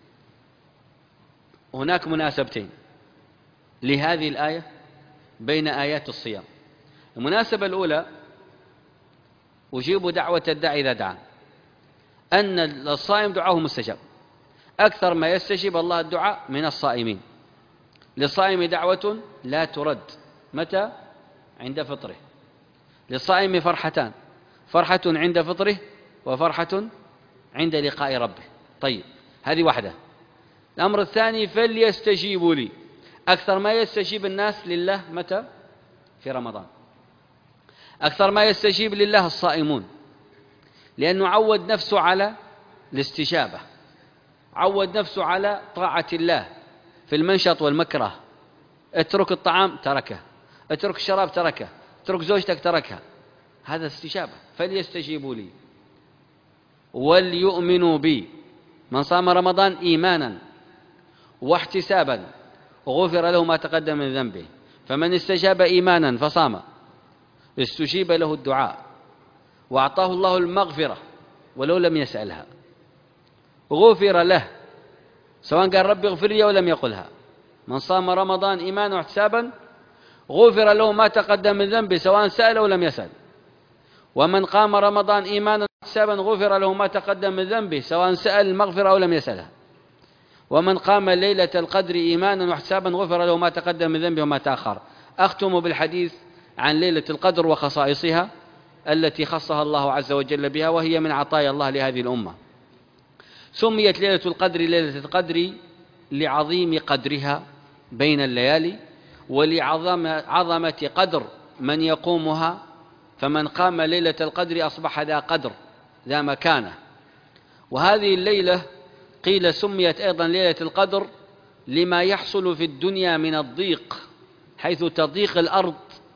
هناك مناسبتين لهذه الآية بين آيات الصيام. المناسبة الأولى أجيب دعوة الداعي إذا دعان، أن الصائم دعاه مستجاب، أكثر ما يستجيب الله الدعاء من الصائمين. للصائم دعوة لا ترد، متى؟ عند فطره. للصائم فرحتان: فرحة عند فطره وفرحة عند لقاء ربه. طيب، هذه واحدة. الأمر الثاني: فليستجيبوا لي. أكثر ما يستجيب الناس لله متى؟ في رمضان. أكثر ما يستجيب لله الصائمون، لأنه عود نفسه على الاستجابة، عود نفسه على طاعة الله في المنشط والمكره. اترك الطعام تركه، اترك الشراب تركه، اترك زوجتك تركها. هذا استجابة. فليستجيبوا لي وليؤمنوا بي. من صام رمضان إيمانا واحتسابا غفر له ما تقدم من ذنبه. فمن استجاب إيمانا فصام استجيب له الدعاء وأعطاه الله المغفرة ولو لم يسألها، غفر له سواء قال ربي اغفر لي ولم يقلها. من صام رمضان إيمانا واحتسابا غفر له ما تقدم من ذنبه سواء سأل أو لم يسأل. ومن قام رمضان إيمانا واحتسابا غفر له ما تقدم من ذنبه سواء سأل المغفرة أو لم يسألها. ومن قام ليلة القدر إيمانا واحتسابا غفر له ما تقدم من ذنبه وما تأخر. أختم بالحديث عن ليلة القدر وخصائصها التي خصها الله عز وجل بها، وهي من عطايا الله لهذه الأمة. سميت ليلة القدر ليلة القدر لعظيم قدرها بين الليالي ولعظمة قدر من يقومها. فمن قام ليلة القدر أصبح ذا قدر ذا مكانة. وهذه الليلة قيل سميت أيضا ليلة القدر لما يحصل في الدنيا من الضيق، حيث تضيق الأرض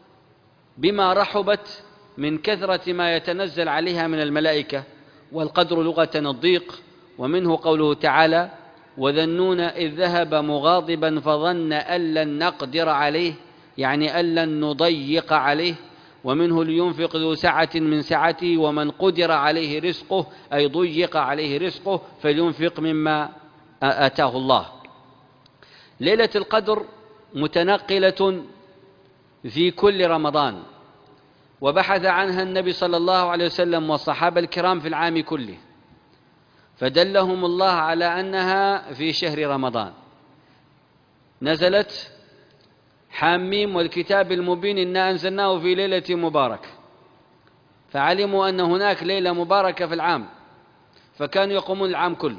بما رحبت من كثرة ما يتنزل عليها من الملائكة. والقدر لغة الضيق، ومنه قوله تعالى: وذنون إذ ذهب مغاضبا فظن أن لن نقدر عليه، يعني أن لن نضيق عليه. ومنه لينفق ذو سعة من سعته ومن قدر عليه رزقه، أي ضيق عليه رزقه فلينفق مما آتاه الله. ليلة القدر متنقلة في كل رمضان، وبحث عنها النبي صلى الله عليه وسلم والصحابة الكرام في العام كله، فدلهم الله على أنها في شهر رمضان. نزلت: حاميم والكتاب المبين إنا أنزلناه في ليلة مباركة. فعلموا أن هناك ليلة مباركة في العام، فكانوا يقومون العام كله.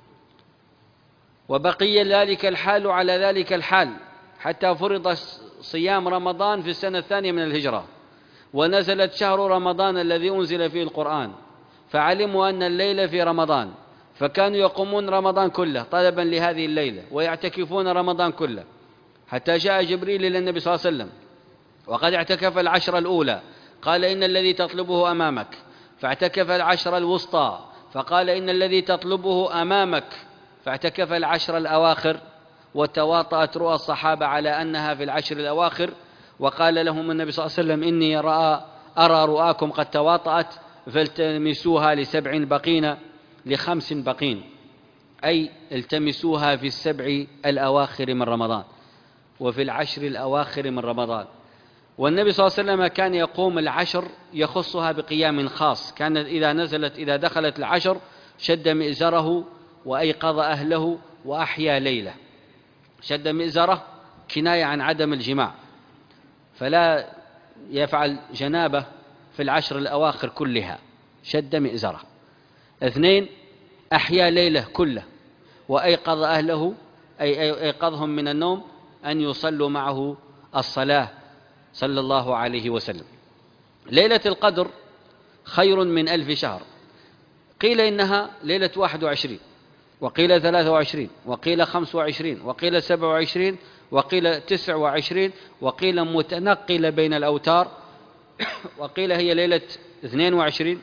وبقي ذلك الحال على ذلك الحال حتى فرض صيام رمضان في السنة الثانية من الهجرة، ونزلت شهر رمضان الذي أنزل فيه القرآن، فعلموا أن الليلة في رمضان، فكانوا يقومون رمضان كله طلبا لهذه الليلة ويعتكفون رمضان كله، حتى جاء جبريل إلى النبي صلى الله عليه وسلم وقد اعتكف العشر الأولى، قال: إن الذي تطلبه أمامك. فاعتكف العشر الوسطى، فقال: إن الذي تطلبه أمامك. فاعتكف العشر الأواخر، وتواطأت رؤى الصحابة على أنها في العشر الأواخر. وقال لهم النبي صلى الله عليه وسلم: إني أرى رؤاكم قد تواطأت فالتمسوها ل7 بقين ل5 بقين، أي التمسوها في 7 الأواخر من رمضان وفي العشر الأواخر من رمضان. والنبي صلى الله عليه وسلم كان يقوم العشر يخصها بقيام خاص. كان إذا دخلت العشر شد مئزره وأيقظ أهله وأحيا ليلة. شد مئزره كناية عن عدم الجماع، فلا يفعل جنابه في العشر الأواخر كلها، شد مئزره. 2، أحيا ليلة كله وأيقظ أهله، أي أيقظهم من النوم أن يصلوا معه الصلاة صلى الله عليه وسلم. ليلة القدر خير من 1000 شهر. قيل إنها ليلة 21، وقيل 23، وقيل 25، وقيل 27، وقيل 29، وقيل متنقلة بين الأوتار، وقيل هي ليلة 22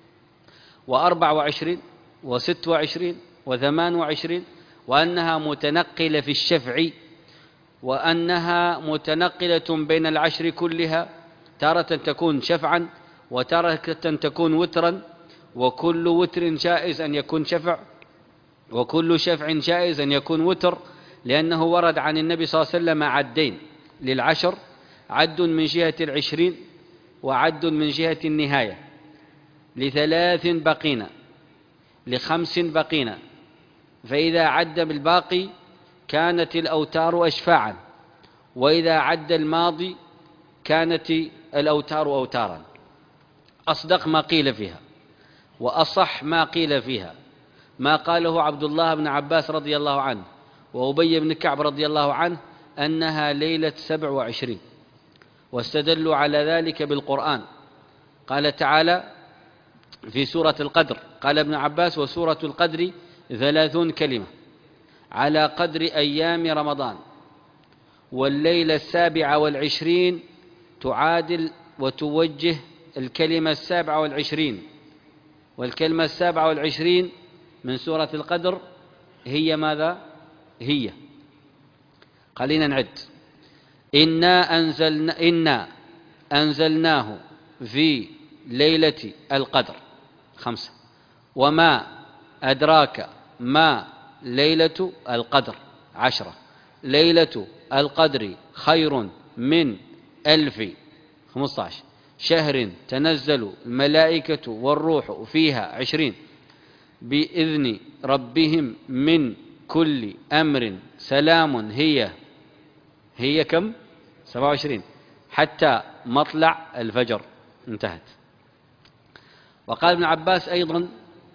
و24 و26 و28، وأنها متنقلة في الشفع وأنها متنقلة بين العشر كلها، تارة تكون شفعا وتارة تكون وترا، وكل وتر جائز أن يكون شفع، وكل شفع جائز أن يكون وتر، لأنه ورد عن النبي صلى الله عليه وسلم عدين للعشر: عد من جهة العشرين، وعد من جهة النهاية، ل3 بقين، ل5 بقين، فإذا عد بالباقي كانت الأوتار أشفاعا، وإذا عد الماضي كانت الأوتار أوتارا. أصدق ما قيل فيها وأصح ما قيل فيها ما قاله عبد الله بن عباس رضي الله عنه وأبي بن كعب رضي الله عنه، أنها ليلة 27، واستدلوا على ذلك بالقرآن. قال تعالى في سورة القدر، قال ابن عباس: وسورة القدر 30 كلمة على قدر أيام رمضان، والليلة 27 تعادل وتوجه الكلمة 27، والكلمة 27 من سورة القدر هي ماذا؟ هي، خلينا نعد: إنا أنزلناه في ليلة القدر 5، وما أدراك ما ليلة القدر 10، ليلة القدر خير من 1000 15، شهر تنزل الملائكة والروح فيها 20، بإذن ربهم من كل أمر سلام هي كم؟ 27 حتى مطلع الفجر. انتهت. وقال ابن عباس أيضا: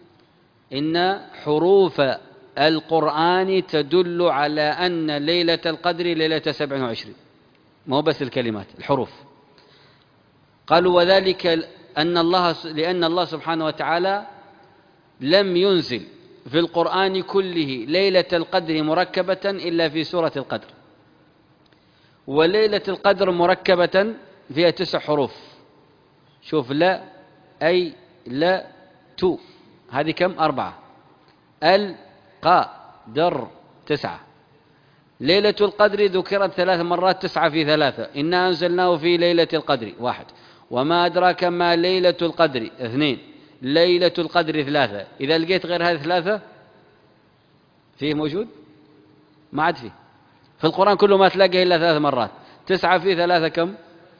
إن حروف القرآن تدل على أن ليلة القدر ليلة 27، مو بس الكلمات، الحروف. قالوا: وذلك لأن الله سبحانه وتعالى لم ينزل في القرآن كله ليلة القدر مركبة إلا في سورة القدر، وليلة القدر مركبة فيها 9 حروف. شوف: لا، أي، لا، تو، هذه كم؟ 4، ال، قا، در، 9. ليلة القدر ذكرت 3 مرات، 9 في 3. إنا أنزلناه في ليلة القدر 1، وما أدراك ما ليلة القدر 2، ليلة القدر 3. إذا لقيت غير هذه 3 فيه موجود؟ ما عاد فيه في القرآن كله، ما تلاقيه إلا 3 مرات. 9 في 3 كم؟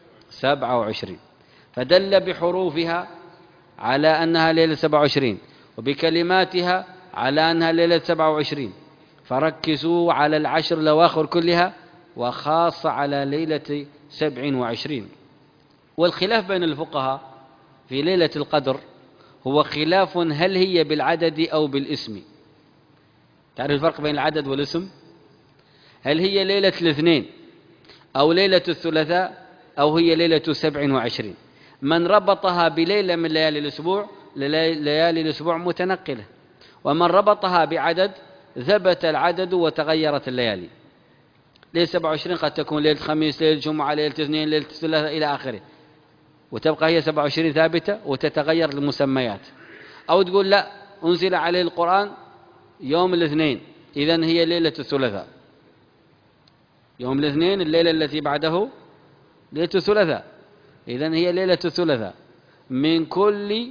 27. فدل بحروفها على أنها ليلة 27، وبكلماتها على أنها ليلة 27. فركزوا على العشر الأواخر كلها، وخاصة على ليلة 27. والخلاف بين الفقهاء في ليلة القدر هو خلاف هل هي بالعدد أو بالاسم. تعرف الفرق بين العدد والاسم؟ هل هي ليلة الاثنين أو ليلة الثلاثاء أو هي ليلة 27؟ من ربطها بليلة من ليالي الأسبوع، ليالي الأسبوع متنقلة، ومن ربطها بعدد ثبت العدد وتغيرت الليالي. ليلة 27 قد تكون ليلة الخميس، ليلة الجمعة، ليلة الاثنين، ليلة الثلاثاء إلى آخره، وتبقى هي 27 ثابتة وتتغير المسميات. أو تقول لا، أنزل عليه القرآن يوم الاثنين، إذن هي ليلة الثلاثاء. يوم الاثنين الليلة التي بعده ليلة الثلاثاء، إذن هي ليلة الثلاثاء من كل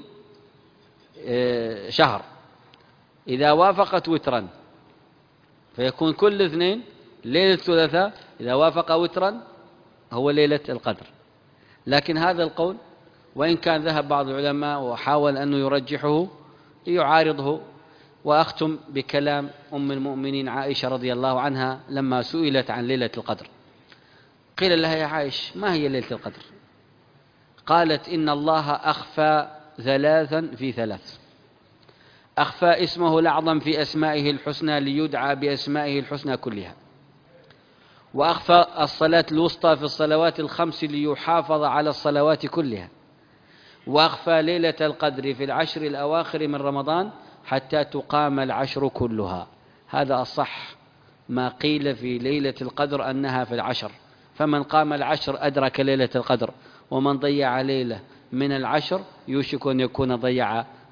شهر إذا وافقت وترا، فيكون كل اثنين ليلة الثلاثاء، إذا وافق وترا هو ليلة القدر. لكن هذا القول وإن كان ذهب بعض العلماء وحاول أنه يرجحه يعارضه. وأختم بكلام أم المؤمنين عائشة رضي الله عنها لما سئلت عن ليلة القدر، قيل لها: يا عائشة، ما هي ليلة القدر؟ قالت: إن الله أخفى 3 في 3. أخفى اسمه الأعظم في أسمائه الحسنى ليدعى بأسمائه الحسنى كلها، وأخفى الصلاة الوسطى في الصلوات ال5 ليحافظ على الصلوات كلها، وأخفى ليلة القدر في العشر الأواخر من رمضان حتى تقام العشر كلها. هذا الصح ما قيل في ليلة القدر أنها في العشر، فمن قام العشر أدرك ليلة القدر، ومن ضيع ليلة من العشر يوشك أن يكون ضيع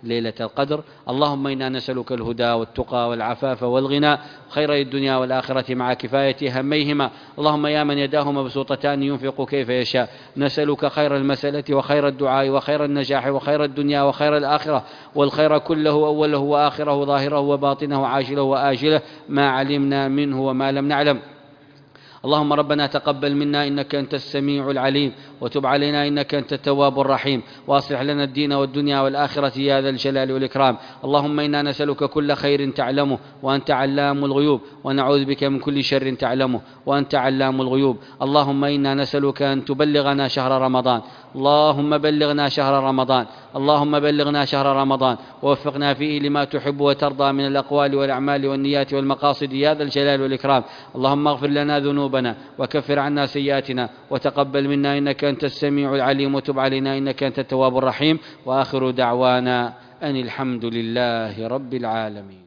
ليلة القدر. اللهم إنا نسألك الهدى والتقى والعفاف والغنى، خير الدنيا والآخرة مع كفاية هميهما. اللهم يا من يداه مبسوطتان ينفق كيف يشاء، نسألك خير المسألة وخير الدعاء وخير النجاح وخير الدنيا وخير الآخرة، والخير كله أوله وآخره ظاهره وباطنه عاجله وآجله، ما علمنا منه وما لم نعلم. اللهم ربنا تقبل منا إنك أنت السميع العليم، وتب علينا إنك أنت التواب الرحيم، وأصلح لنا الدين والدنيا والآخرة يا ذا الجلال والإكرام. اللهم إنا نسألك كل خير تعلمه وأنت علام الغيوب، ونعوذ بك من كل شر تعلمه وأنت علام الغيوب. اللهم إنا نسألك أن تبلغنا شهر رمضان. اللهم بلغنا شهر رمضان، اللهم بلغنا شهر رمضان، ووفقنا فيه لما تحب وترضى من الأقوال والأعمال والنيات والمقاصد يا ذا الجلال والإكرام. اللهم اغفر لنا ذنوبنا وكفر عنا سيئاتنا وتقبل منا إنك أنت السميع العليم، وتب علينا إنك أنت التواب الرحيم. وآخر دعوانا أن الحمد لله رب العالمين.